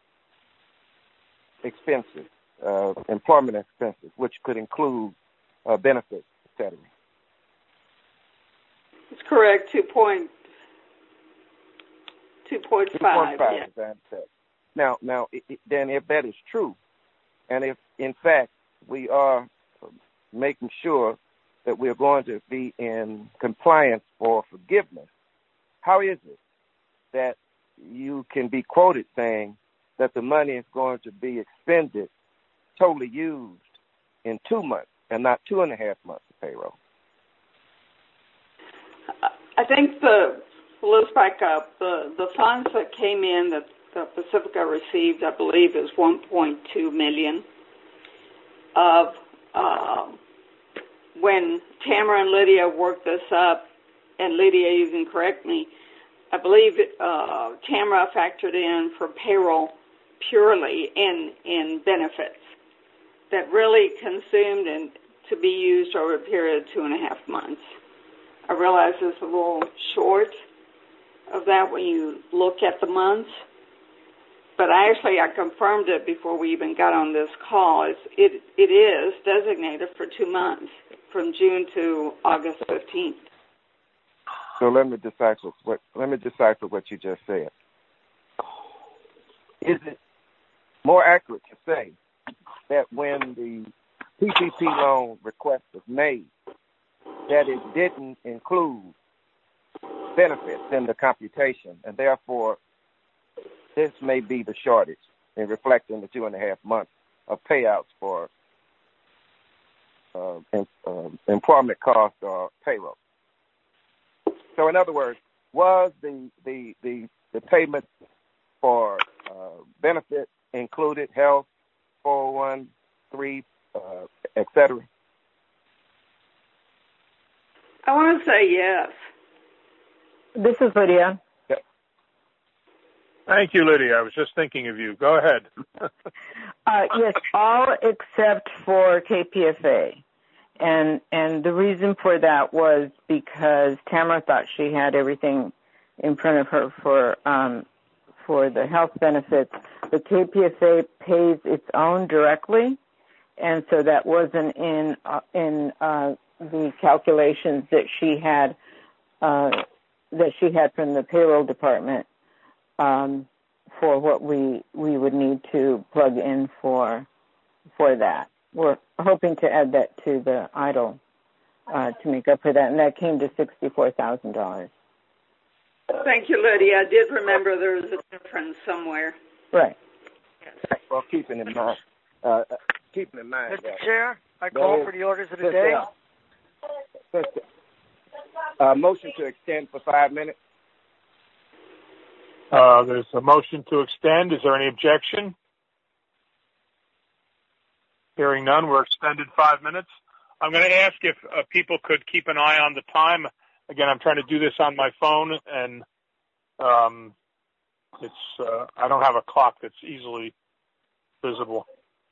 Speaker 7: expenses, employment expenses, which could include benefits, etc.
Speaker 9: It's correct. 2.5.
Speaker 7: Yeah. Now, then, if that is true, and if in fact we are making sure that we're going to be in compliance for forgiveness, how is it that you can be quoted saying that the money is going to be expended, totally used in 2 months and not 2.5 months of payroll?
Speaker 9: I think let's back up. The funds that came in that Pacifica received, I believe, is $1.2 million. Of when Tamara and Lydia worked this up, and Lydia, you can correct me, I believe Tamara factored in for payroll purely in benefits that really consumed and to be used over a period of 2.5 months. I realize it's a little short of that when you look at the months, but I confirmed it before we even got on this call. It is designated for 2 months, from June to August 15th.
Speaker 7: So let me decipher what you just said. Is it more accurate to say that when the PPP loan request was made, that it didn't include benefits in the computation, and therefore this may be the shortage in reflecting the 2.5 months of payouts for employment costs or payroll? So, in other words, was the payment for benefits included, health, 401(k), etc.?
Speaker 9: I want to say yes.
Speaker 6: This is Lydia.
Speaker 1: Thank you, Lydia. I was just thinking of you. Go ahead.
Speaker 6: Yes, all except for KPFA. And the reason for that was because Tamara thought she had everything in front of her for the health benefits. The KPFA pays its own directly, and so that wasn't in the calculations that she had from the payroll department for what we would need to plug in for that. We're hoping to add that to the EIDL to make up for that, and that came to $64,000.
Speaker 9: Thank you, Lydia. I did remember there was a difference somewhere.
Speaker 7: Right. Well, keeping in mind
Speaker 2: Mr. Chair, I call for the orders of the day.
Speaker 7: Motion to extend for 5 minutes.
Speaker 1: There's a motion to extend. Is there any objection? Hearing none, we're extended 5 minutes. I'm going to ask if people could keep an eye on the time. Again, I'm trying to do this on my phone, and I don't have a clock that's easily visible.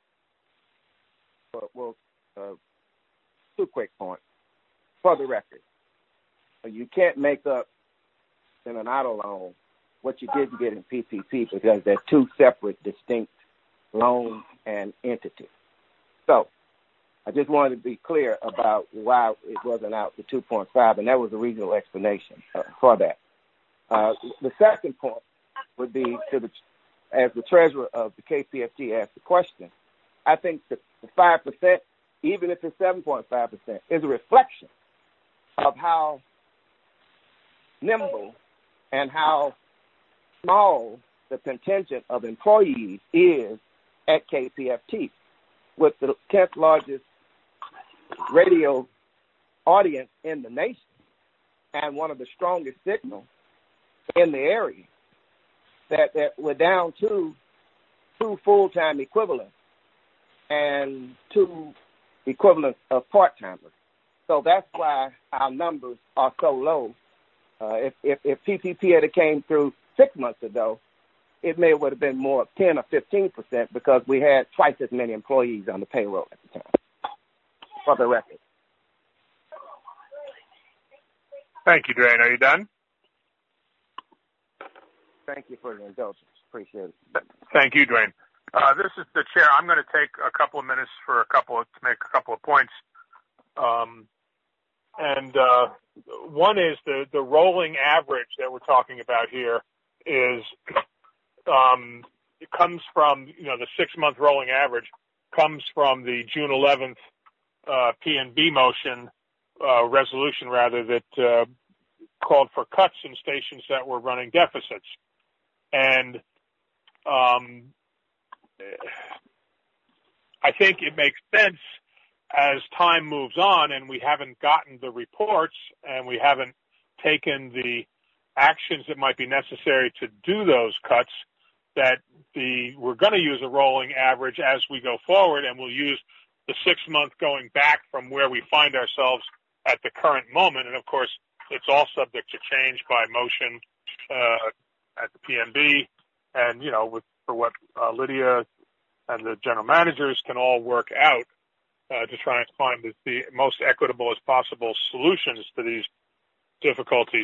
Speaker 7: Well, 2 quick points. For the record, you can't make up in an auto loan what you didn't get in PPP because they're 2 separate, distinct loans and entities. So I just wanted to be clear about why it wasn't out to 2.5, and that was a reasonable explanation for that. The second point would be as the treasurer of the KPFT asked the question, I think the 5%, even if it's 7.5%, is a reflection of how nimble and how small the contingent of employees is at KPFT, with the 10th largest radio audience in the nation and one of the strongest signals in the area, that we're down to 2 full-time equivalents and 2 equivalents of part-timers. So that's why our numbers are so low. If PPP had came through 6 months ago, it would have been more 10 or 15% because we had twice as many employees on the payroll at the time. For the record.
Speaker 1: Thank you, Dwayne. Are you done?
Speaker 7: Thank you for the indulgence. Appreciate it.
Speaker 1: Thank you, Dwayne. This is the chair. I'm going to take a couple of minutes to make a couple of points. One is the rolling average that we're talking about here is it comes from, the 6-month rolling average comes from the June 11th PNB motion, resolution rather, that called for cuts in stations that were running deficits. And I think it makes sense as time moves on and we haven't gotten the reports and we haven't taken the actions that might be necessary to do those cuts, that we're going to use a rolling average as we go forward, and we'll use the 6-month going back from where we find ourselves at the current moment. And of course, it's all subject to change by motion at the PNB, and for what Lydia and the general managers can all work out to try and find the most equitable as possible solutions to these difficulties.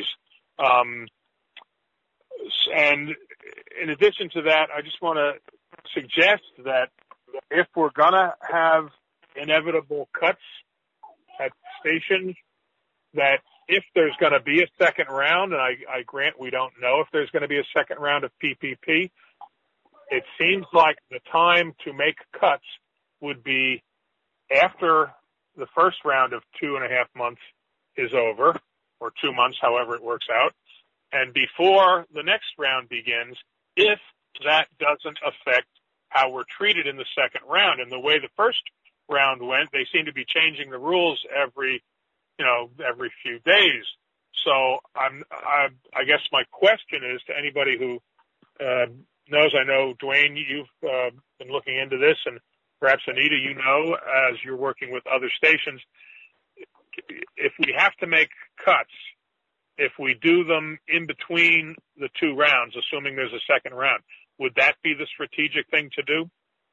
Speaker 1: And in addition to that, I just want to suggest that if we're going to have inevitable cuts at stations, that if there's going to be a second round, and I grant we don't know if there's going to be a second round of PPP, it seems like the time to make cuts would be after the first round of 2.5 months is over, or 2 months, however it works out, and before the next round begins, if that doesn't affect how we're treated in the second round. And the way the first round went, they seem to be changing the rules every few days. So I guess my question is to anybody who knows, I know, Dwayne, you've been looking into this, and perhaps Anita, as you're working with other stations, if we have to make cuts, if we do them in between the 2 rounds, assuming there's a second round, would that be the strategic thing to do?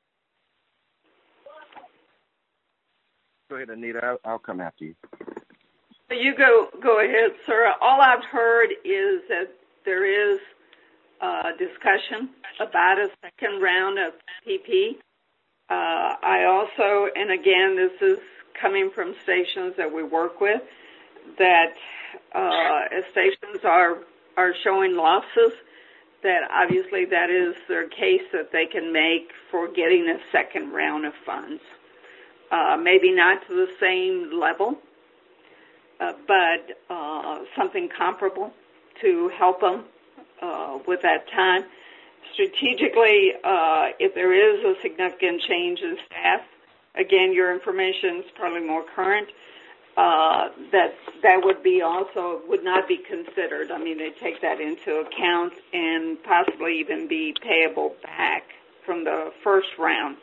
Speaker 7: Go ahead, Anita. I'll come after you.
Speaker 9: You go ahead, sir. All I've heard is that there is discussion about a second round of PP. I also, and again, this is coming from stations that we work with, that as stations are showing losses, that obviously that is their case that they can make for getting a second round of funds. Maybe not to the same level, but something comparable. to help them with that time. Strategically, if there is a significant change in staff, again, your information is probably more current. That would be also would not be considered. I mean, they take that into account and possibly even be payable back from the first round.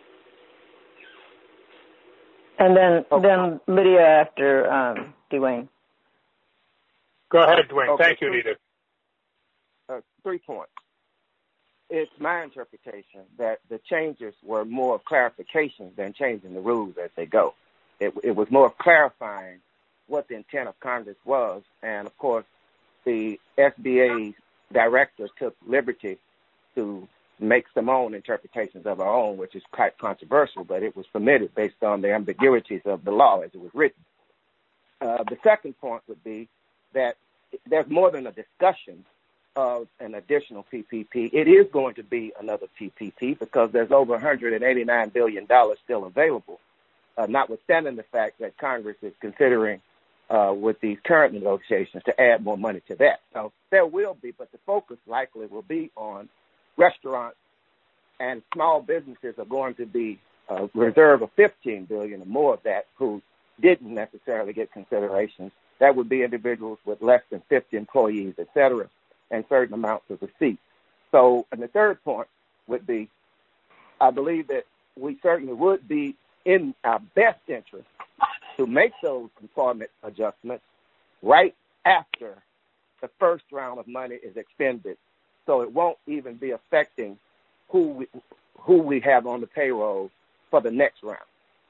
Speaker 6: And then Lydia after Dwayne.
Speaker 1: Go ahead, Dwayne.
Speaker 7: Okay.
Speaker 1: Thank you, Anita.
Speaker 7: 3 points. It's my interpretation that the changes were more clarifications than changing the rules as they go. It was more clarifying what the intent of Congress was, and of course, the SBA director took liberty to make some own interpretations of her own, which is quite controversial, but it was permitted based on the ambiguities of the law as it was written. The second point would be that there's more than a discussion of an additional PPP. It is going to be another PPP because there's over $189 billion still available, notwithstanding the fact that Congress is considering with these current negotiations to add more money to that. So there will be, but the focus likely will be on restaurants, and small businesses are going to be a reserve of $15 billion or more of that who didn't necessarily get considerations. That would be individuals with less than 50 employees, et cetera, and certain amounts of receipts. So, and the third point would be, I believe that we certainly would be in our best interest to make those employment adjustments right after the first round of money is expended, so it won't even be affecting who we have on the payroll for the next round.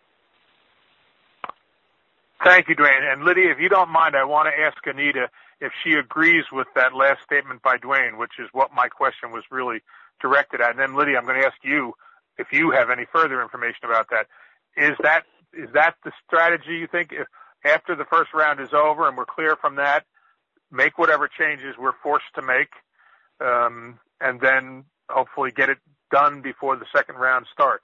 Speaker 1: Thank you, Dwayne. And Lydia, if you don't mind, I want to ask Anita if she agrees with that last statement by Dwayne, which is what my question was really directed at. And then, Lydia, I'm going to ask you if you have any further information about that. Is that the strategy you think? If after the first round is over and we're clear from that, make whatever changes we're forced to make, and then hopefully get it done before the second round starts?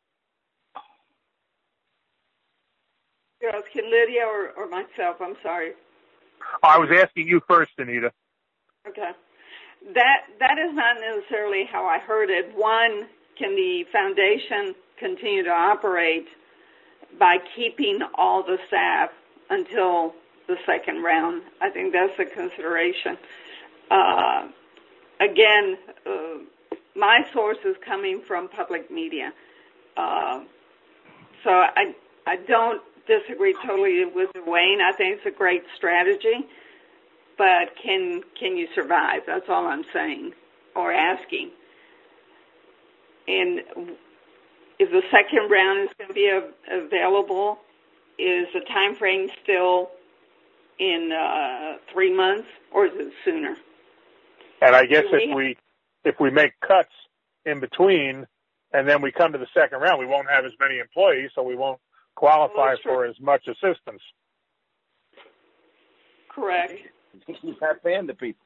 Speaker 9: You're asking Lydia or myself? I'm sorry.
Speaker 1: I was asking you first, Anita.
Speaker 9: Okay. That is not necessarily how I heard it. One, can the foundation continue to operate by keeping all the staff until the second round? I think that's a consideration. Again, my source is coming from public media. So I don't disagree totally with Dwayne. I think it's a great strategy, but can you survive? That's all I'm saying or asking. And if the second round is going to be available, is the time frame still in 3 months, or is it sooner?
Speaker 1: And I guess if we make cuts in between and then we come to the second round, we won't have as many employees, so we won't qualify for as much assistance.
Speaker 9: Correct.
Speaker 7: You're not paying the people.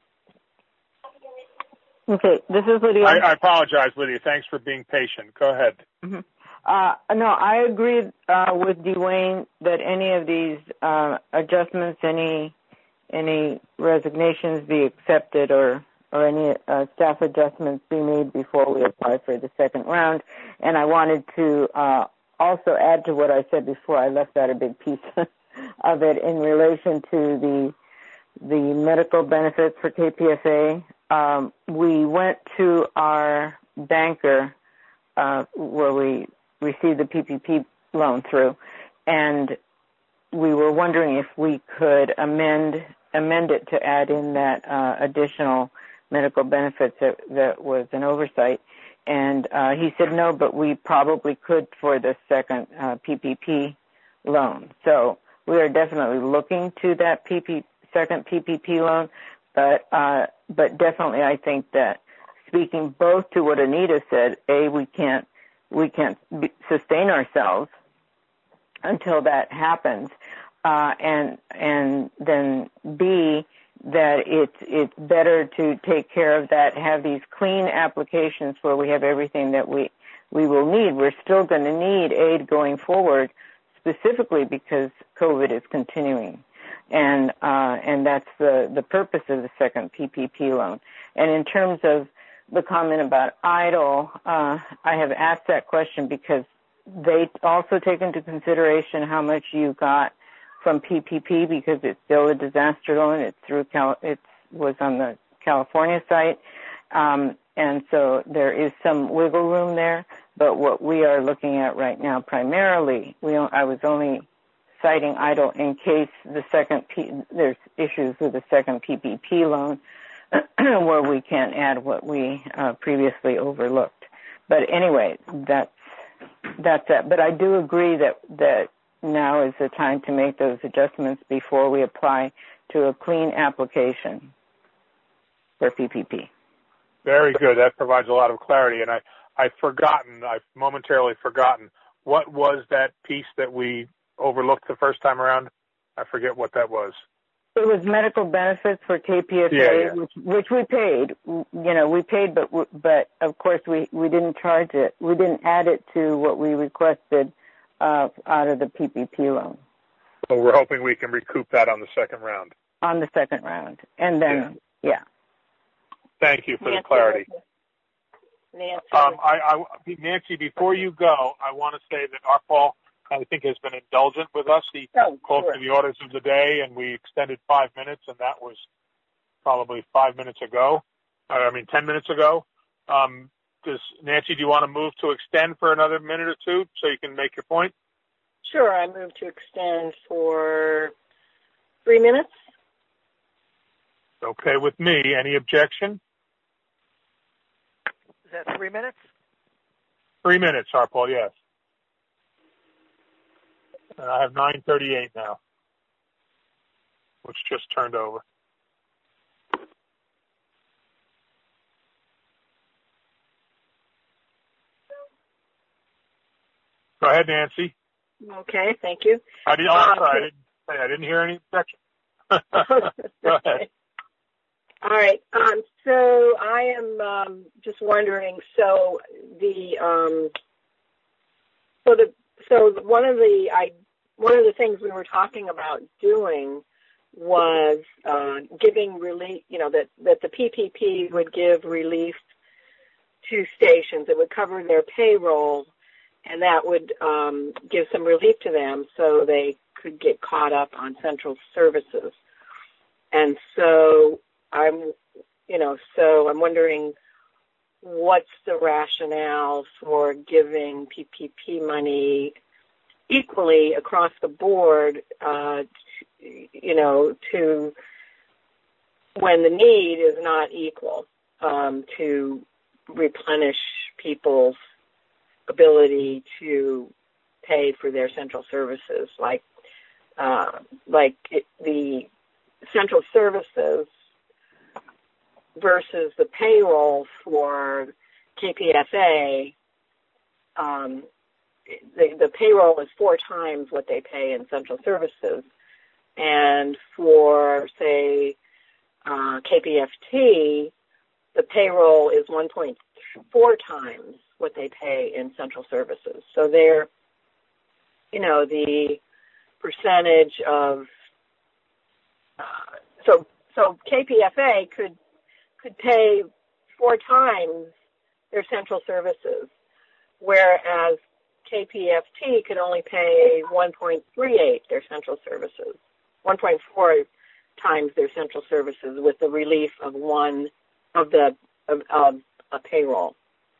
Speaker 6: Okay, this is Lydia.
Speaker 1: I apologize, Lydia. Thanks for being patient. Go ahead.
Speaker 6: Mm-hmm. No, I agree with Dwayne that any of these adjustments, any resignations be accepted or any staff adjustments be made before we apply for the second round. And I wanted to also add to what I said before. I left out a big piece of it in relation to the medical benefits for KPFA. We went to our banker where we received the PPP loan through, and we were wondering if we could amend it to add in that additional medical benefits that was an oversight. And he said no, but we probably could for the second PPP loan. So we are definitely looking to that second PPP loan, but definitely I think that speaking both to what Anita said, A, we can't sustain ourselves until that happens, and then B, that it's better to take care of that, have these clean applications where we have everything that we will need. We're still going to need aid going forward, specifically because COVID is continuing. and that's the purpose of the second PPP loan. And in terms of the comment about EIDL, I have asked that question because they also take into consideration how much you got from PPP because it's still a disaster loan. It's through it was on the California site, and so there is some wiggle room there. But what we are looking at right now, primarily, I was only citing EIDL in case there's issues with the second PPP loan where we can't add what we previously overlooked. But anyway, that's it. But I do agree that now is the time to make those adjustments before we apply to a clean application for PPP.
Speaker 1: Very good. That provides a lot of clarity. And I've momentarily forgotten, what was that piece that we overlooked the first time around? I forget what that was.
Speaker 6: It was medical benefits for KPFA, which we paid. We paid, but of course we didn't charge it. We didn't add it to what we requested out of the PPP loan.
Speaker 1: So we're hoping we can recoup that on the second round.
Speaker 6: On the second round, and then
Speaker 1: Thank you for the clarity. Nancy, before you go, I want to say that Arpaul, I think, has been indulgent with us. He called for the orders of the day, and we extended 5 minutes, and that was probably 10 minutes ago. Nancy, do you want to move to extend for another minute or two so you can make your point?
Speaker 10: Sure, I move to extend for 3 minutes.
Speaker 1: Okay with me. Any objection?
Speaker 2: Is that 3 minutes?
Speaker 1: 3 minutes, Arpaul, yes. And I have 9:38 now, which just turned over. Go ahead, Nancy.
Speaker 10: Okay, thank you.
Speaker 1: I didn't hear any objection. Go ahead.
Speaker 10: All right. So I am just wondering. So one of the things we were talking about doing was giving relief. That the PPP would give relief to stations. It would cover their payroll, and that would give some relief to them so they could get caught up on central services. And so I'm wondering what's the rationale for giving PPP money equally across the board, to when the need is not equal, to replenish people's ability to pay for their central services, like the central services versus the payroll for KPFA. The payroll is 4 times what they pay in central services, and for say KPFT, the payroll is 1.4 times what they pay in central services. So they're, the percentage of so KPFA could pay 4 times their central services, whereas KPFT could only pay 1.38 their central services, 1.4 times their central services, with the relief of a payroll.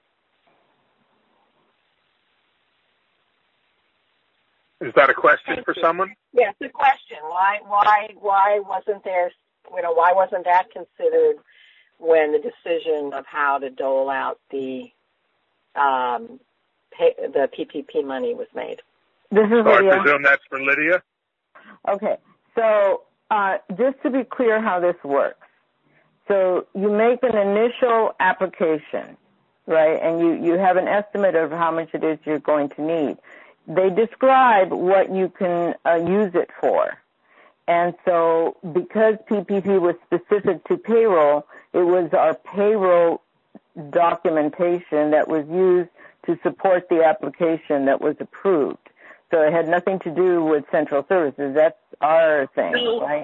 Speaker 1: Is that a question for someone?
Speaker 10: Yes, it's a question. Why wasn't there? Why wasn't that considered when the decision of how to dole out the PPP money was made?
Speaker 6: This is
Speaker 1: I presume that's for Lydia.
Speaker 6: Okay, so just to be clear how this works. So you make an initial application, right, and you have an estimate of how much it is you're going to need. They describe what you can use it for. And so because PPP was specific to payroll, it was our payroll documentation that was used to support the application that was approved. So it had nothing to do with central services. That's our thing, right?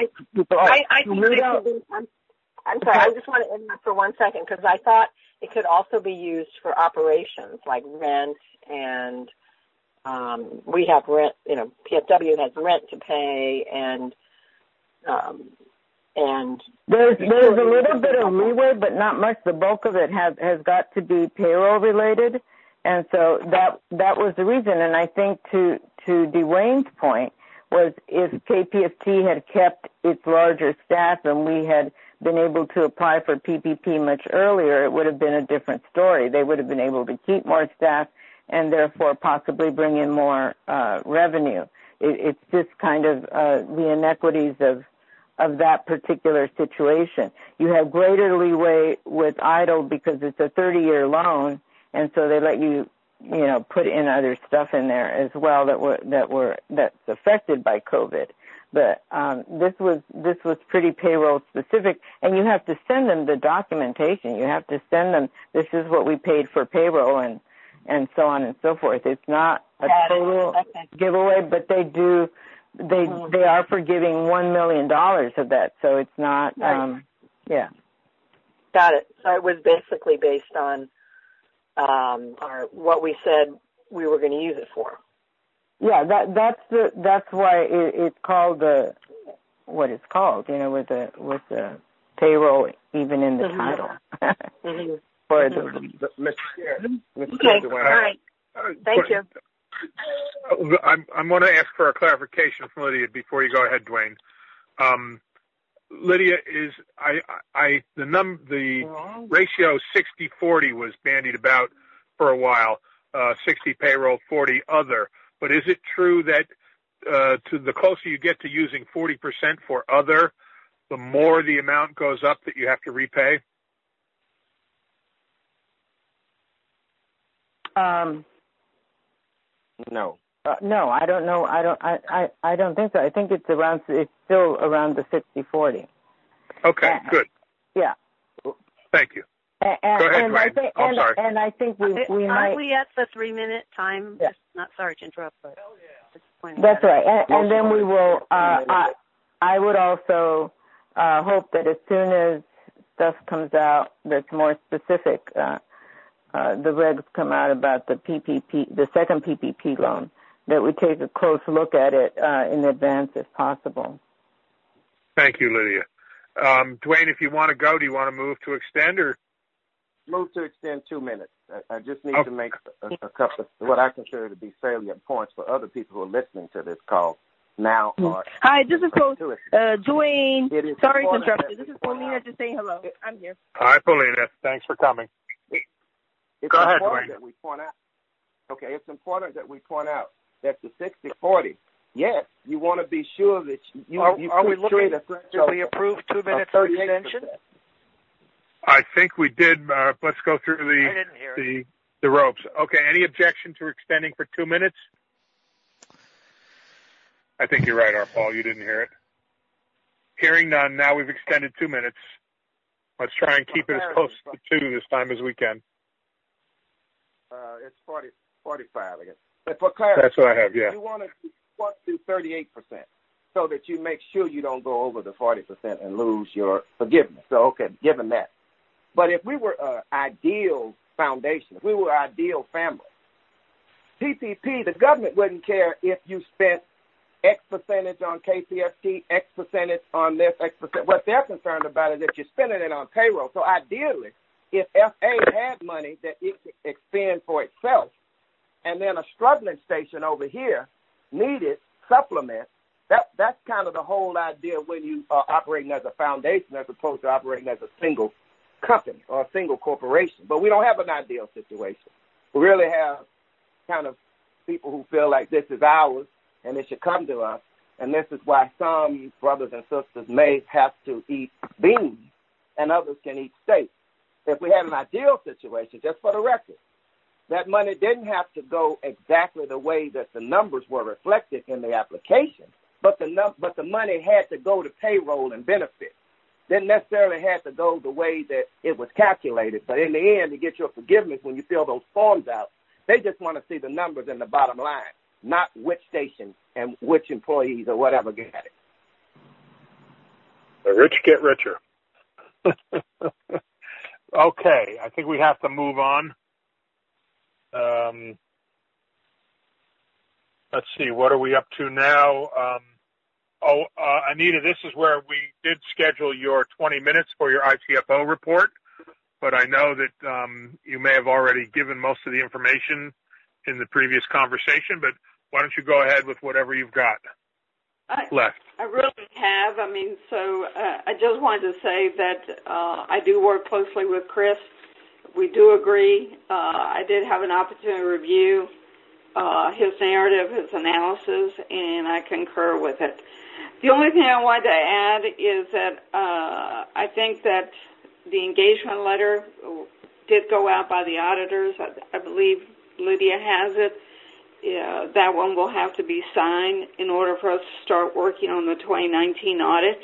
Speaker 10: I'm sorry, I just want to interrupt for 1 second because I thought it could also be used for operations like rent and we have rent, PFW has rent to pay and
Speaker 6: there's a little bit of leeway, but not much. The bulk of it has got to be payroll related. And so that was the reason. And I think to Dwayne's point was if KPFT had kept its larger staff and we had been able to apply for PPP much earlier, it would have been a different story. They would have been able to keep more staff and therefore possibly bring in more revenue. It's just kind of the inequities of that particular situation. You have greater leeway with EIDL because it's a 30-year loan, and so they let you, put in other stuff in there as well that's affected by COVID. But this was pretty payroll specific, and you have to send them the documentation. You have to send them, this is what we paid for payroll and so on and so forth. It's not a total giveaway, but they are forgiving $1 million of that, so it's not, yeah.
Speaker 10: Got it. So it was basically based on what we said we were going to use it for.
Speaker 6: Yeah, that's why it's called what it's called, with the payroll even in the title. For the
Speaker 10: Okay, all right. Thank you.
Speaker 1: I want to ask for a clarification from Lydia before you go ahead, Dwayne. Lydia, the ratio 60-40 was bandied about for a while, 60 payroll, 40 other. But is it true that to the closer you get to using 40% for other, the more the amount goes up that you have to repay?
Speaker 7: No.
Speaker 6: No, I don't know. I don't think so. I think it's still around the 60-40.
Speaker 1: Okay, good.
Speaker 6: Yeah.
Speaker 1: Thank you. Go ahead, Dwayne. I'm sorry.
Speaker 6: And I think we might.
Speaker 3: Aren't we at the 3-minute time?
Speaker 6: Yeah.
Speaker 3: Not sorry to interrupt, but
Speaker 6: that's right. And then we will. I would also hope that as soon as stuff comes out that's more specific, the regs come out about the PPP, the second PPP loan, that we take a close look at it in advance if possible.
Speaker 1: Thank you, Lydia. Dwayne, if you want to go, do you want to move to extend or?
Speaker 7: Move to extend 2 minutes. I just need to make a couple of what I consider to be salient points for other people who are listening to this call now.
Speaker 12: Hi, this is Dwayne. Sorry to interrupt you. This is Paulina just saying hello. I'm here.
Speaker 1: Hi, Paulina. Thanks for coming. Go ahead, Dwayne.
Speaker 7: That we point out. Okay, it's important that we point out that the 60-40, yes, you want to be sure that you
Speaker 2: are we looking? Did we approve 2 minutes of extension?
Speaker 1: I think we did. Let's go through the ropes. Okay, any objection to extending for 2 minutes? I think you're right, Paul. You didn't hear it. Hearing none, now we've extended 2 minutes. Let's try and keep it as close to 2 this time as we can.
Speaker 7: It's 45, I guess. But for clarity,
Speaker 1: that's what I have, yeah.
Speaker 7: You want to do 38% so that you make sure you don't go over the 40% and lose your forgiveness. So, okay, given that. But if we were an ideal foundation, if we were an ideal family, PPP, the government wouldn't care if you spent X percentage on KPFT, X percentage on this, X percent. What they're concerned about is that you're spending it on payroll. So ideally, if FA had money that it could expend for itself, and then a struggling station over here needed supplement, that's kind of the whole idea when you are operating as a foundation as opposed to operating as a single company or a single corporation. But we don't have an ideal situation. We really have kind of people who feel like this is ours and it should come to us. And this is why some brothers and sisters may have to eat beans and others can eat steak. If we had an ideal situation, just for the record, that money didn't have to go exactly the way that the numbers were reflected in the application, but the money had to go to payroll and benefits. Didn't necessarily have to go the way that it was calculated, but in the end, to get your forgiveness when you fill those forms out, they just want to see the numbers in the bottom line. not which station and which employees or whatever get it.
Speaker 1: The rich get richer. Okay, I think we have to move on. Let's see, what are we up to now? Anita, this is where we did schedule your 20 minutes for your ICFO report, but I know that you may have already given most of the information in the previous conversation, but why don't you go ahead with whatever you've got left?
Speaker 9: I really have. I just wanted to say that I do work closely with Chris. We do agree. I did have an opportunity to review his narrative, his analysis, and I concur with it. The only thing I wanted to add is that I think that the engagement letter did go out by the auditors. I believe Lydia has it. That one will have to be signed in order for us to start working on the 2019 audit.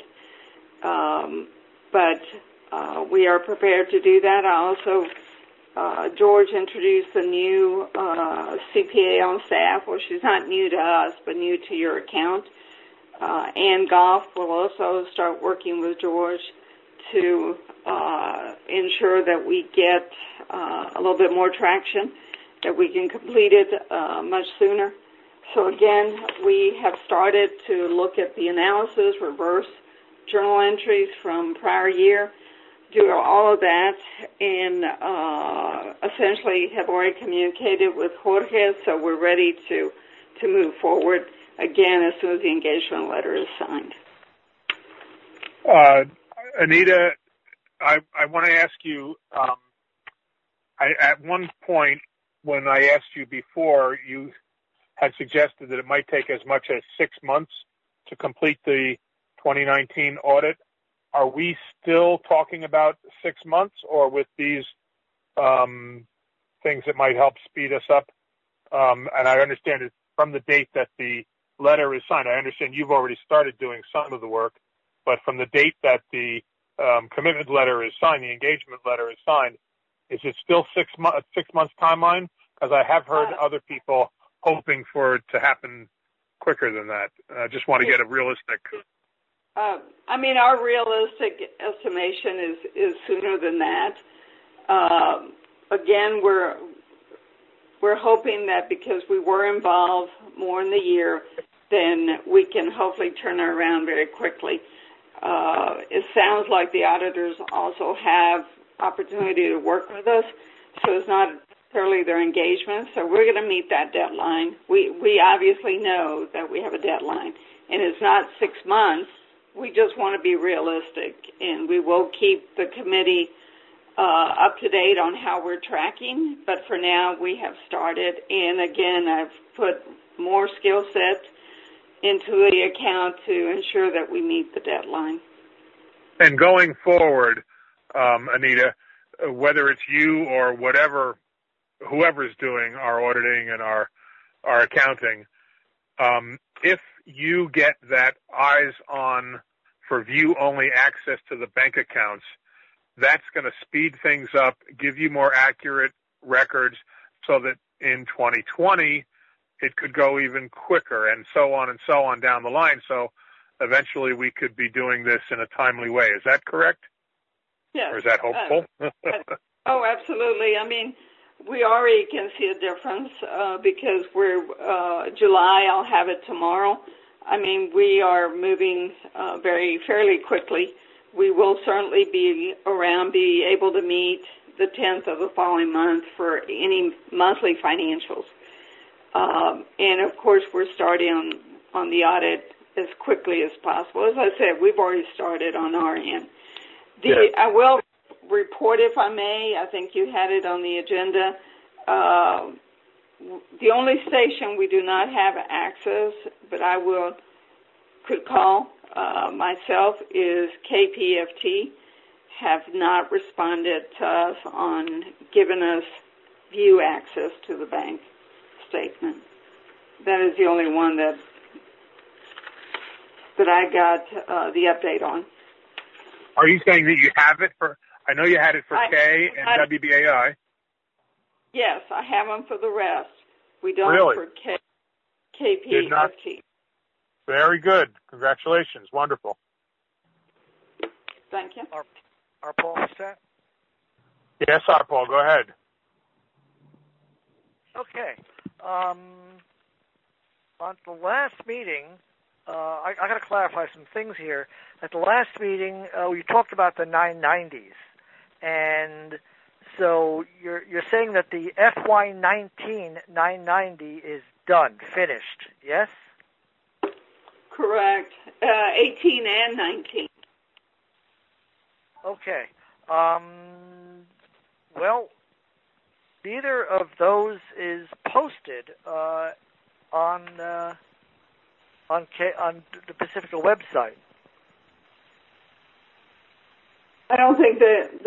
Speaker 9: But we are prepared to do that. I also George introduced the new CPA on staff. Well, she's not new to us, but new to your account. Ann Goff will also start working with George to ensure that we get a little bit more traction, that we can complete it much sooner. So again, we have started to look at the analysis, reverse journal entries from prior year, do all of that, and essentially have already communicated with Jorge, so we're ready to move forward again as soon as the engagement letter is signed.
Speaker 1: Anita, I want to ask you, at one point when I asked you before, you had suggested that it might take as much as 6 months to complete the 2019 audit. Are we still talking about 6 months, or with these things that might help speed us up? And I understand it from the date that the letter is signed. I understand you've already started doing some of the work, but from the date that the commitment letter is signed, the engagement letter is signed, is it still 6 months timeline? Because I have heard other people hoping for it to happen quicker than that. I just want to get a realistic.
Speaker 9: Our realistic estimation is sooner than that. Again, we're hoping that because we were involved more in the year, then we can hopefully turn it around very quickly. It sounds like the auditors also have opportunity to work with us, so it's not necessarily their engagement. So we're going to meet that deadline. We obviously know that we have a deadline, and it's not 6 months. We just want to be realistic, and we will keep the committee up to date on how we're tracking. But for now, we have started, and again, I've put more skill set into the account to ensure that we meet the deadline.
Speaker 1: And going forward, Anita, whether it's you or whoever's doing our auditing and our accounting, if you get that eyes on for view-only access to the bank accounts, that's going to speed things up, give you more accurate records so that in 2020 it could go even quicker, and so on down the line. So eventually we could be doing this in a timely way. Is that correct?
Speaker 9: Yes.
Speaker 1: Or is that hopeful?
Speaker 9: Oh, absolutely. We already can see a difference because we're July. I'll have it tomorrow. We are moving fairly quickly. We will certainly be able to meet the 10th of the following month for any monthly financials. And of course, we're starting on the audit as quickly as possible. As I said, we've already started on our end. I will report, if I may. I think you had it on the agenda. The only station we do not have access, but I could call myself, is KPFT. Have not responded to us on giving us view access to the bank statement. That is the only one that I got the update on.
Speaker 1: Are you saying that you have it for? I know you had it for K and WBAI.
Speaker 9: Yes, I have them for the rest. We don't
Speaker 1: really?
Speaker 9: For K. KPFT.
Speaker 1: Very good. Congratulations. Wonderful.
Speaker 9: Thank you.
Speaker 2: Our Paul set?
Speaker 1: Yes, Paul, go ahead.
Speaker 2: Okay. On the last meeting, I got to clarify some things here. At the last meeting, we talked about the 990s, and so you're saying that the FY19 990 is done, finished, yes?
Speaker 9: Correct. 18 and 19.
Speaker 2: Okay. Well, neither of those is posted on the Pacifica website.
Speaker 9: I don't think that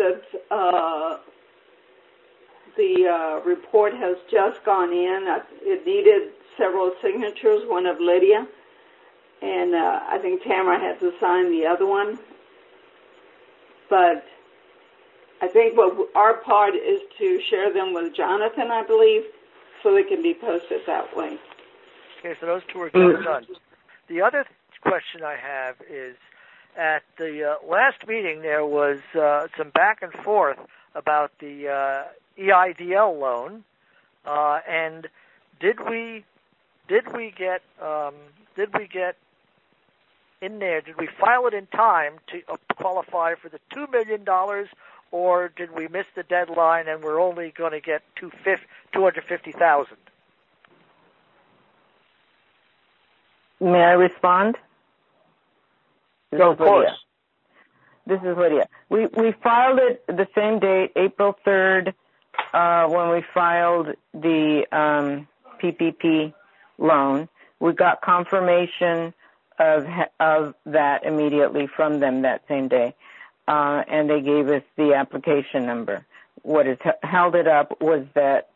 Speaker 9: the report has just gone in. It needed several signatures, one of Lydia, and I think Tamara had to sign the other one. But I think what our part is to share them with Jonathan, I believe, so they can be posted that way.
Speaker 2: Okay, so those two are done. The other question I have is, at the last meeting there was some back and forth about the EIDL loan, and did we get in there? Did we file it in time to qualify for the $2 million, or did we miss the deadline and we're only going to get $250,000?
Speaker 6: May I respond?
Speaker 1: No, of course.
Speaker 6: This is Lydia. We filed it the same date, April 3rd, when we filed the PPP loan. We got confirmation of that immediately from them that same day, and they gave us the application number. What has held it up was that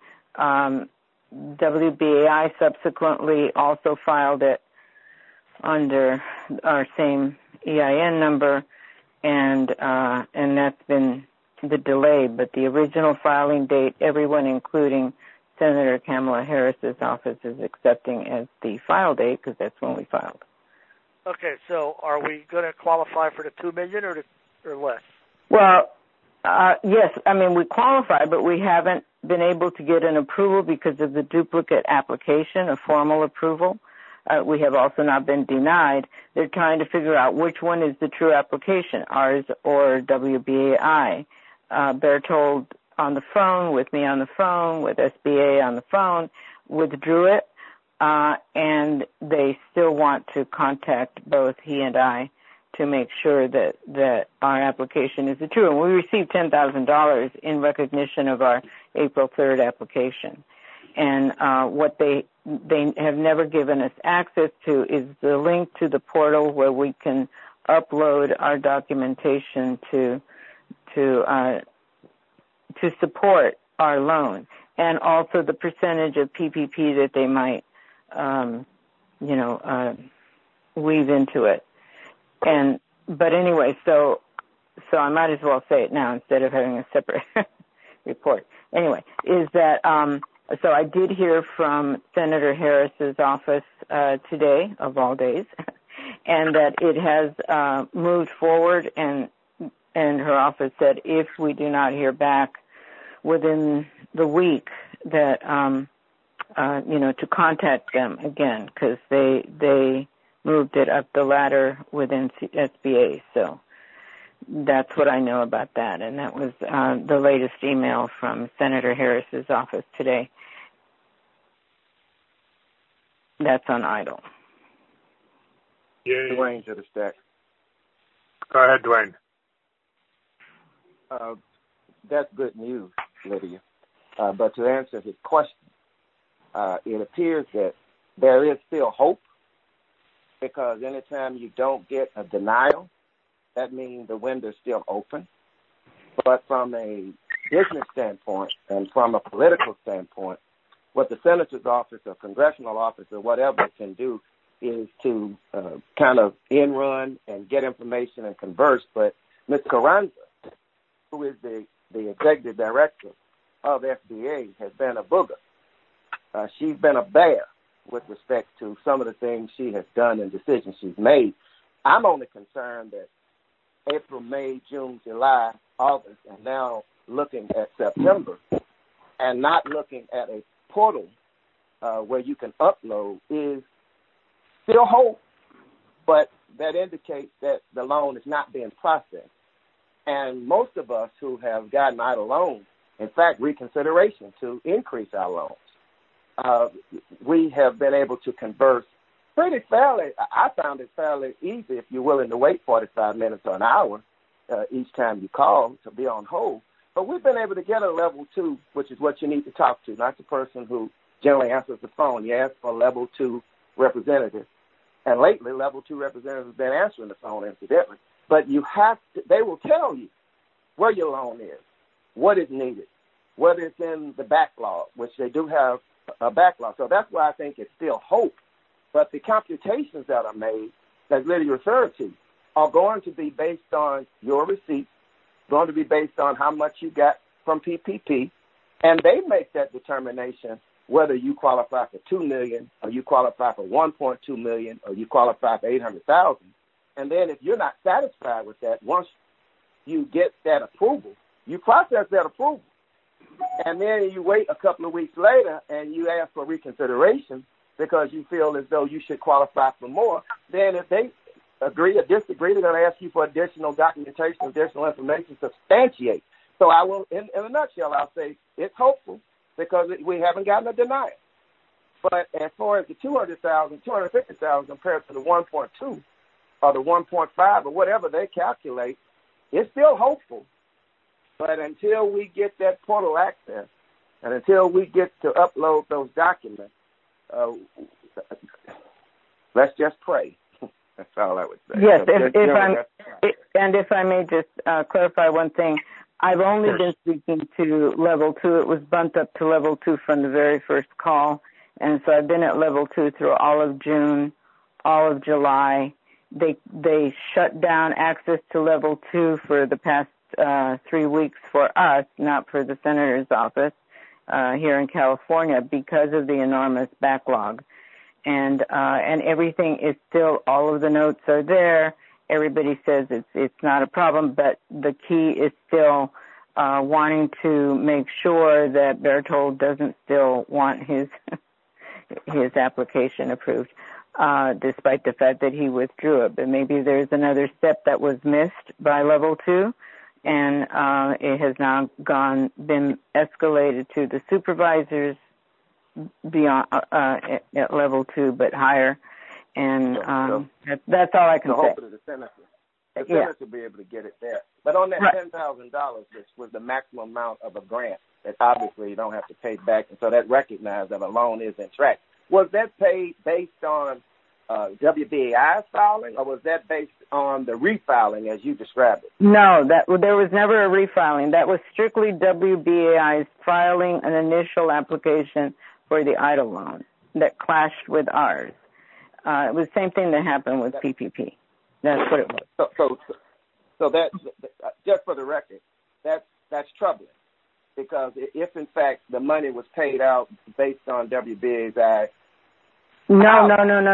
Speaker 6: WBAI subsequently also filed it under our same EIN number, and that's been the delay. But the original filing date, everyone, including Senator Kamala Harris's office, is accepting as the file date because that's when we filed.
Speaker 2: Okay, so are we going to qualify for the $2 million or less?
Speaker 6: Well, yes. I mean, we qualify, but we haven't been able to get an approval because of the duplicate application, a formal approval. We have also not been denied. They're trying to figure out which one is the true application, ours or WBAI. Bertold on the phone, with me on the phone, with SBA on the phone, withdrew it, and they still want to contact both he and I to make sure that our application is the true. And we received $10,000 in recognition of our April 3rd application. And what they have never given us access to is the link to the portal where we can upload our documentation to support our loan, and also the percentage of PPP that they might, weave into it. But anyway, so I might as well say it now instead of having a separate report. Anyway, is that so I did hear from Senator Harris's office today, of all days, and that it has moved forward, and her office said if we do not hear back within the week that to contact them again, because they moved it up the ladder within SBA. So that's what I know about that, and that was the latest email from Senator Harris's office today. That's on idle.
Speaker 1: Yeah.
Speaker 7: Dwayne to the stack.
Speaker 1: Go ahead, Dwayne.
Speaker 7: That's good news, Lydia. But to answer his question, it appears that there is still hope, because anytime you don't get a denial, that means the window's still open. But from a business standpoint and from a political standpoint, what the senator's office or congressional office or whatever can do is to kind of in-run and get information and converse. But Ms. Carranza, who is the executive director of FDA, has been a booger. She's been a bear with respect to some of the things she has done and decisions she's made. I'm only concerned that April, May, June, July, August, and now looking at September and not looking at a portal where you can upload is still hope, but that indicates that the loan is not being processed. And most of us who have gotten EIDL loans, in fact, reconsideration to increase our loans, we have been able to converse pretty fairly. I found it fairly easy if you're willing to wait 45 minutes or an hour each time you call to be on hold. But we've been able to get a level 2, which is what you need to talk to, not the person who generally answers the phone. You ask for a level 2 representative. And lately, level 2 representatives have been answering the phone, incidentally. But you have to, they will tell you where your loan is, what is needed, whether it's in the backlog, which they do have a backlog. So that's why I think it's still hope. But the computations that are made, that Lydia referred to, are going to be based on your receipts, going to be based on how much you got from PPP, and they make that determination whether you qualify for $2 million or you qualify for $1.2 million or you qualify for $800,000. And then if you're not satisfied with that, once you get that approval, you process that approval. And then you wait a couple of weeks later and you ask for reconsideration because you feel as though you should qualify for more. Then if they agree or disagree, they're going to ask you for additional documentation, additional information to substantiate. So I will, in a nutshell, I'll say it's hopeful because we haven't gotten a denial. But as far as the $200,000, $250,000 compared to the 1.2 or the 1.5 or whatever they calculate, it's still hopeful. But until we get that portal access and until we get to upload those documents, let's just pray. That's all I would say.
Speaker 6: Yes, if I may just clarify one thing. I've only been speaking to level 2. It was bumped up to level 2 from the very first call. And so I've been at level 2 through all of June, all of July. They shut down access to level 2 for the past 3 weeks for us, not for the senator's office here in California, because of the enormous backlog. And everything is still, all of the notes are there. Everybody says it's not a problem, but the key is still wanting to make sure that Berthold doesn't still want his application approved, despite the fact that he withdrew it. But maybe there's another step that was missed by level 2, and it has now been escalated to the supervisors beyond at level 2, but higher. And that's all I can say.
Speaker 7: The senator will be able to get it there. But on that $10,000, which was the maximum amount of a grant that obviously you don't have to pay back, and so that recognized that a loan is in track. Was that paid based on WBAI's filing, or was that based on the refiling as you described it?
Speaker 6: No, there was never a refiling. That was strictly WBAI's filing an initial application for the EIDL loan that clashed with ours. It was the same thing that happened with PPP. That's what it was.
Speaker 7: So that, just for the record, that's troubling, because if in fact the money was paid out based on WBAI.
Speaker 6: No.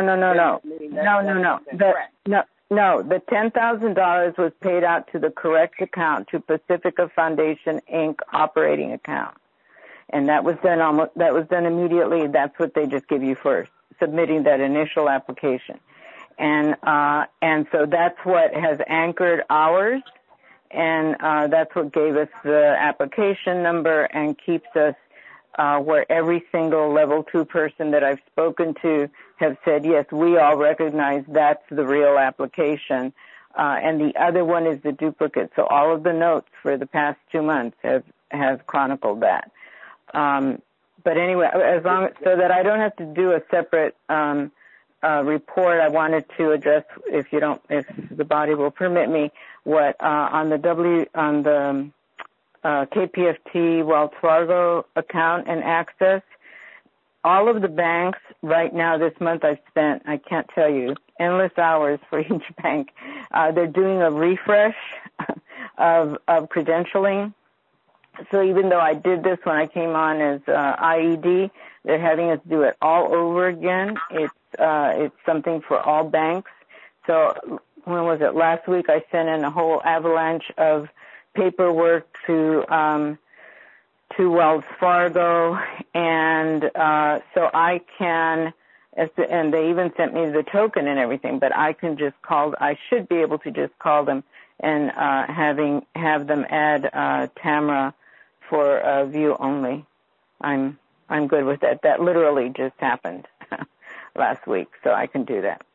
Speaker 6: The $10,000 was paid out to the correct account, to Pacifica Foundation Inc. operating account, and that was done immediately. That's what they just give you first, submitting that initial application. And so that's what has anchored ours, and that's what gave us the application number and keeps us where every single level 2 person that I've spoken to have said, yes, we all recognize that's the real application. And the other one is the duplicate. So all of the notes for the past 2 months have chronicled that. But anyway, so that I don't have to do a separate report, I wanted to address, if the body will permit me, what on the KPFT Wells Fargo account and access. All of the banks right now this month I've spent, I can't tell you, endless hours for each bank. They're doing a refresh of credentialing. So even though I did this when I came on as IED, They're having us do it all over again. It's something for all banks. So when was it? Last week I sent in a whole avalanche of paperwork to Wells Fargo, and so I can, and they even sent me the token and everything, but I should be able to just call them and have them add Tamara for view only. I'm good with that. That literally just happened last week, so I can do that.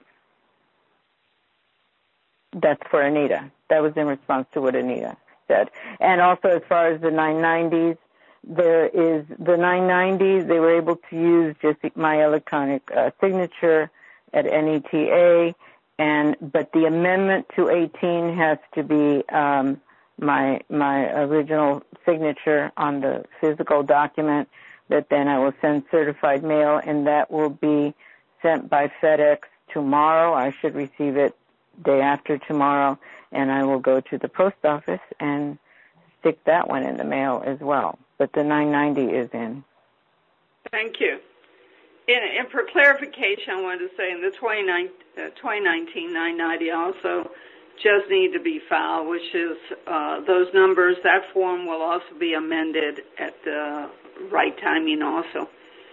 Speaker 6: That's for Anita. That was in response to what Anita said. And also as far as the 990s, there is the 990s, they were able to use just my electronic signature at NETA, but the amendment to 18 has to be my original signature on the physical document that then I will send certified mail, and that will be sent by FedEx tomorrow. I should receive it day after tomorrow, and I will go to the post office and stick that one in the mail as well. But the 990 is in.
Speaker 9: Thank you. And for clarification, I wanted to say in the 2019 990 also just need to be filed, which is those numbers. That form will also be amended at the right timing also.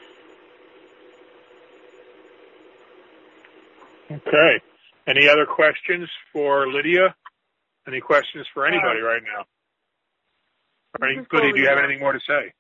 Speaker 1: Okay. Any other questions for Lydia? Any questions for anybody right now? Lydia, do you have anything more to say?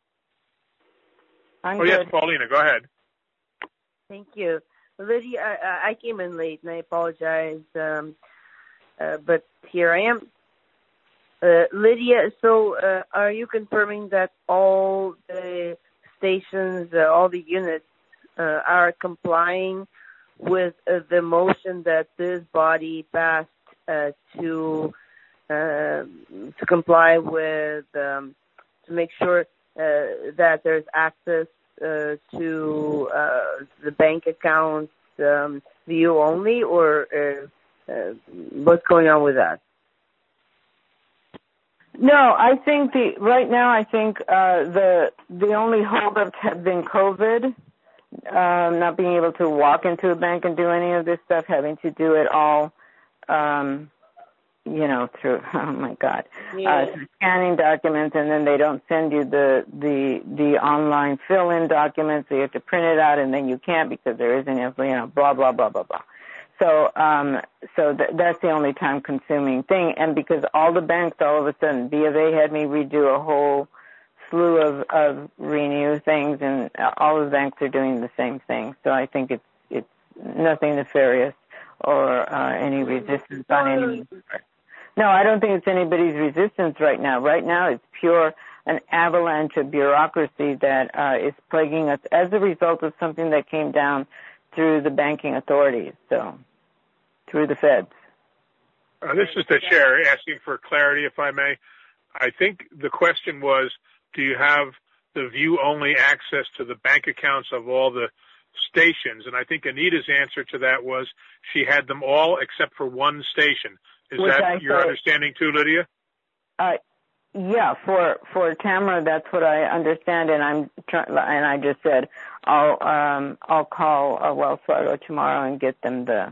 Speaker 1: Yes, Paulina, go ahead.
Speaker 12: Thank you. Lydia, I came in late, and I apologize, but here I am. Lydia, so are you confirming that all the stations, all the units are complying with the motion that this body passed to comply with, to make sure that there's access to the bank accounts view only, or what's going on with that?
Speaker 6: No, I think right now the only holdups have been COVID, not being able to walk into a bank and do any of this stuff, having to do it all, through, oh my God, scanning documents, and then they don't send you the online fill-in documents, so you have to print it out, and then you can't because there isn't, blah, blah, blah, blah, blah. So that's the only time-consuming thing, and because all the banks, all of a sudden, B of A had me redo a whole slew of renew things, and all the banks are doing the same thing. So I think it's nothing nefarious or any resistance on any. No, I don't think it's anybody's resistance right now. Right now, it's pure an avalanche of bureaucracy that is plaguing us as a result of something that came down through the banking authorities, so through the feds.
Speaker 1: This is the chair asking for clarity, if I may. I think the question was, do you have the view-only access to the bank accounts of all the stations? And I think Anita's answer to that was she had them all except for one station. Is that your understanding too, Lydia?
Speaker 6: Yeah, for Tamara, that's what I understand, and I just said I'll call Wells Fargo tomorrow and get them the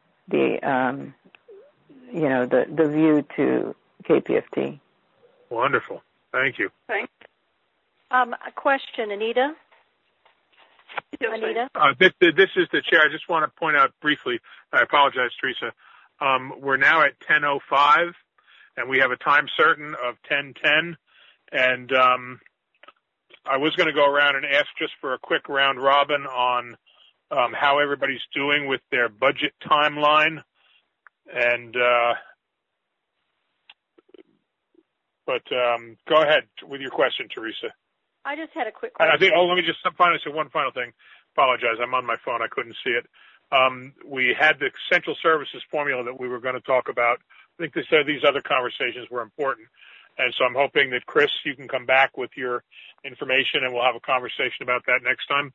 Speaker 6: view to KPFT.
Speaker 1: Wonderful. Thank you.
Speaker 8: Thanks. A question, Anita? Anita?
Speaker 1: This is the chair. I just want to point out briefly, I apologize, Teresa. We're now at 10:05, and we have a time certain of 10:10. And I was going to go around and ask just for a quick round robin on how everybody's doing with their budget timeline. And but go ahead with your question, Teresa.
Speaker 8: I just had a quick question.
Speaker 1: Let me just finally say one final thing. Apologize, I'm on my phone. I couldn't see it. We had the central services formula that we were going to talk about. I think they said these other conversations were important. And so I'm hoping that, Chris, you can come back with your information and we'll have a conversation about that next time.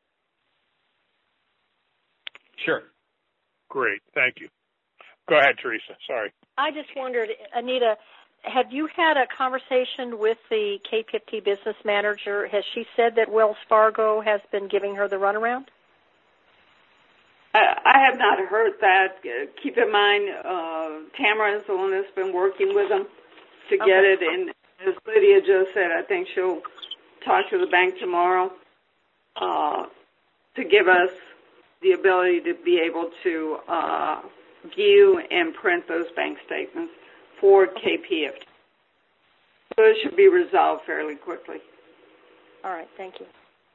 Speaker 5: Sure.
Speaker 1: Great. Thank you. Go ahead, Teresa. Sorry.
Speaker 8: I just wondered, Anita, have you had a conversation with the KPFT business manager? Has she said that Wells Fargo has been giving her the runaround?
Speaker 9: I have not heard that. Keep in mind, Tamara is the one that's been working with them to get it. And as Lydia just said, I think she'll talk to the bank tomorrow to give us the ability to be able to view and print those bank statements for KPFT. So it should be resolved fairly quickly.
Speaker 8: All right, thank you.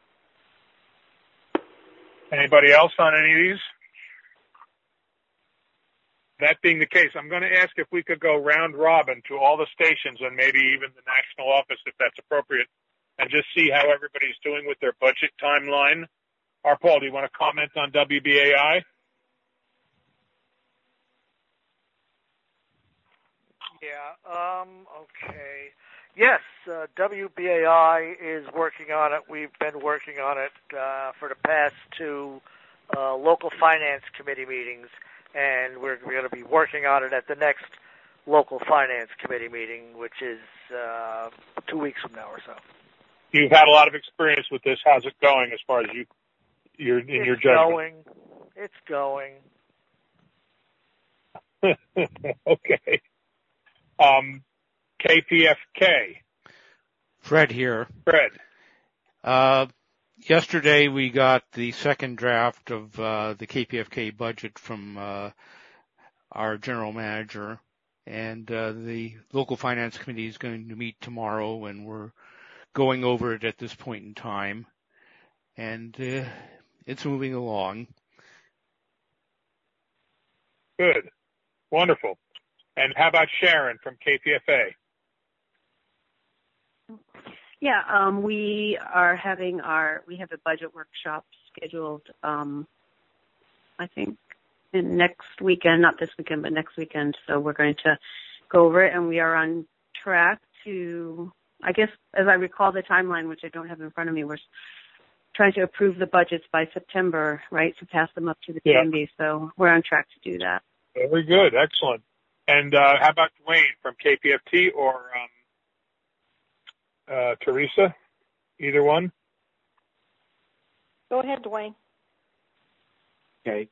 Speaker 1: Anybody else on any of these? That being the case, I'm going to ask if we could go round robin to all the stations and maybe even the national office, if that's appropriate, and just see how everybody's doing with their budget timeline. Paul, do you want to comment on WBAI?
Speaker 2: Yeah, okay. Yes, WBAI is working on it. We've been working on it for the past two local finance committee meetings, and we're going to be working on it at the next local finance committee meeting, which is 2 weeks from now or so.
Speaker 1: You've had a lot of experience with this. How's it going as far as your judgment?
Speaker 2: It's going.
Speaker 1: Okay. KPFK.
Speaker 4: Fred here.
Speaker 1: Fred.
Speaker 4: Yesterday we got the second draft of the KPFK budget from our general manager, and the local finance committee is going to meet tomorrow, and we're going over it at this point in time, and it's moving along.
Speaker 1: Good. Wonderful. And how about Sharon from KPFA?
Speaker 3: Yeah, we are having we have a budget workshop scheduled, I think next weekend, not this weekend, but next weekend. So we're going to go over it, and we are on track to, I guess, as I recall the timeline, which I don't have in front of me, we're trying to approve the budgets by September, right, to pass them up to the PNB. Yeah. So we're on track to do that.
Speaker 1: Very good. Excellent. And how about Dwayne from KPFT or Teresa? Either one?
Speaker 8: Go ahead, Dwayne.
Speaker 7: Okay.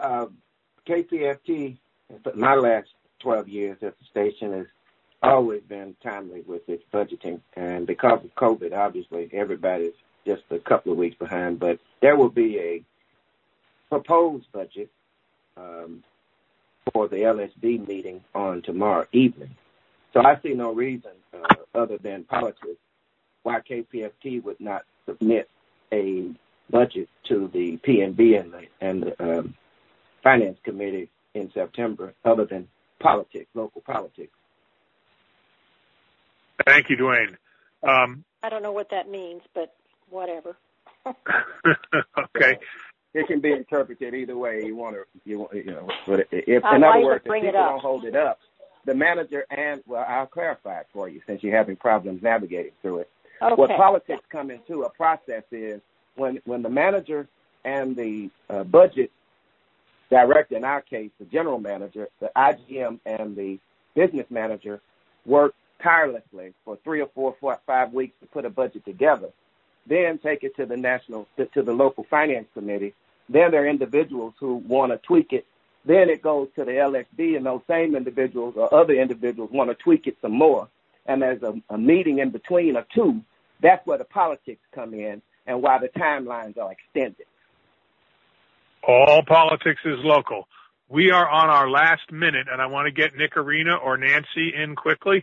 Speaker 7: KPFT, my last 12 years at the station, has always been timely with its budgeting. And because of COVID, obviously, everybody's just a couple of weeks behind. But there will be a proposed budget for the LSD meeting on tomorrow evening. So I see no reason other than politics why KPFT would not submit a budget to the PNB and the Finance Committee in September other than politics, local politics.
Speaker 1: Thank you, Dwayne.
Speaker 8: I don't know what that means, but whatever.
Speaker 1: Okay.
Speaker 7: It can be interpreted either way you want to, but if, in other words, if people don't hold it up, the manager I'll clarify it for you since you're having problems navigating through it.
Speaker 8: Okay.
Speaker 7: What politics come into a process is when the manager and the budget director, in our case, the general manager, the IGM and the business manager work tirelessly for 3 or 4 or 5 weeks to put a budget together, then take it to the local finance committee. Then there are individuals who want to tweak it. Then it goes to the LSD, and those same individuals or other individuals want to tweak it some more. And there's a meeting in between or two. That's where the politics come in and why the timelines are extended.
Speaker 1: All politics is local. We are on our last minute, and I want to get Nick Arena or Nancy in quickly.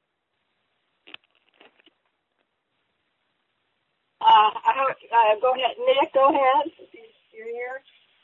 Speaker 10: Go ahead. Nick, go ahead. You're here.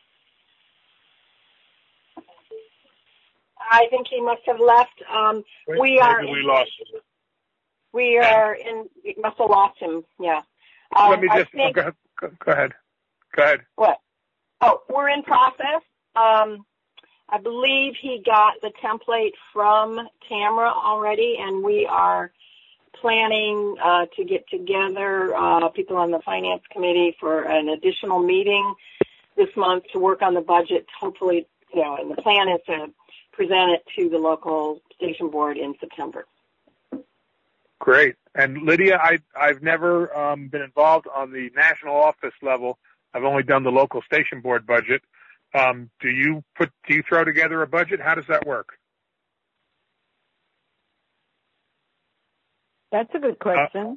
Speaker 10: I think he must have left. We
Speaker 1: lost him.
Speaker 10: We must have lost him, yeah.
Speaker 1: Let me just, go ahead.
Speaker 10: What? Oh, we're in process. I believe he got the template from Tamara already, and we are planning to get together people on the finance committee for an additional meeting this month to work on the budget. Hopefully, and the plan is to present it to the local station board in September.
Speaker 1: Great. And Lydia, I've never been involved on the national office level. I've only done the local station board budget. Do you throw together a budget? How does that work?
Speaker 6: That's a good question.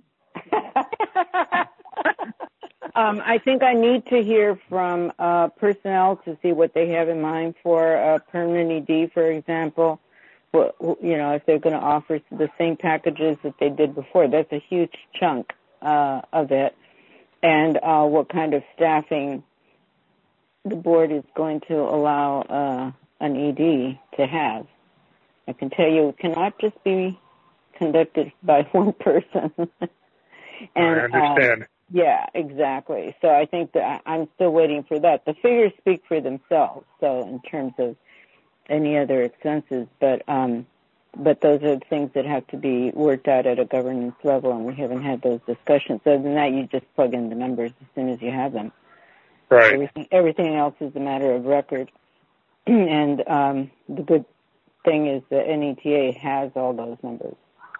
Speaker 6: I think I need to hear from personnel to see what they have in mind for permanent ED, for example. Well, if they're going to offer the same packages that they did before. That's a huge chunk of it. And what kind of staffing the board is going to allow an ED to have. I can tell you it cannot just be conducted by one person. And,
Speaker 1: I understand.
Speaker 6: Yeah, exactly. So I think that I'm still waiting for that. The figures speak for themselves, so in terms of any other expenses, but those are things that have to be worked out at a governance level, and we haven't had those discussions. Other than that, you just plug in the numbers as soon as you have them.
Speaker 1: Right.
Speaker 6: Everything else is a matter of record. And the good thing is that NETA has all those numbers.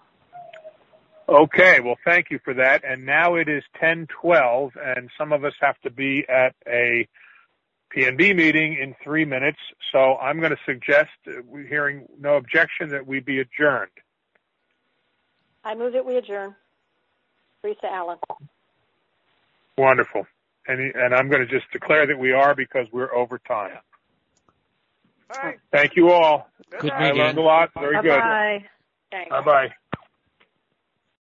Speaker 1: Okay, well, thank you for that. And now it is 10:12, and some of us have to be at a PNB meeting in 3 minutes. So I'm going to suggest, hearing no objection, that we be adjourned.
Speaker 8: I move that we adjourn. Teresa Allen.
Speaker 1: Wonderful. And I'm going to just declare that we are, because we're over time.
Speaker 2: All right.
Speaker 1: Thank you all.
Speaker 4: Good
Speaker 1: I
Speaker 4: meeting.
Speaker 1: learned a lot. Very good.
Speaker 3: Bye-bye.
Speaker 8: Thanks.
Speaker 1: Bye-bye.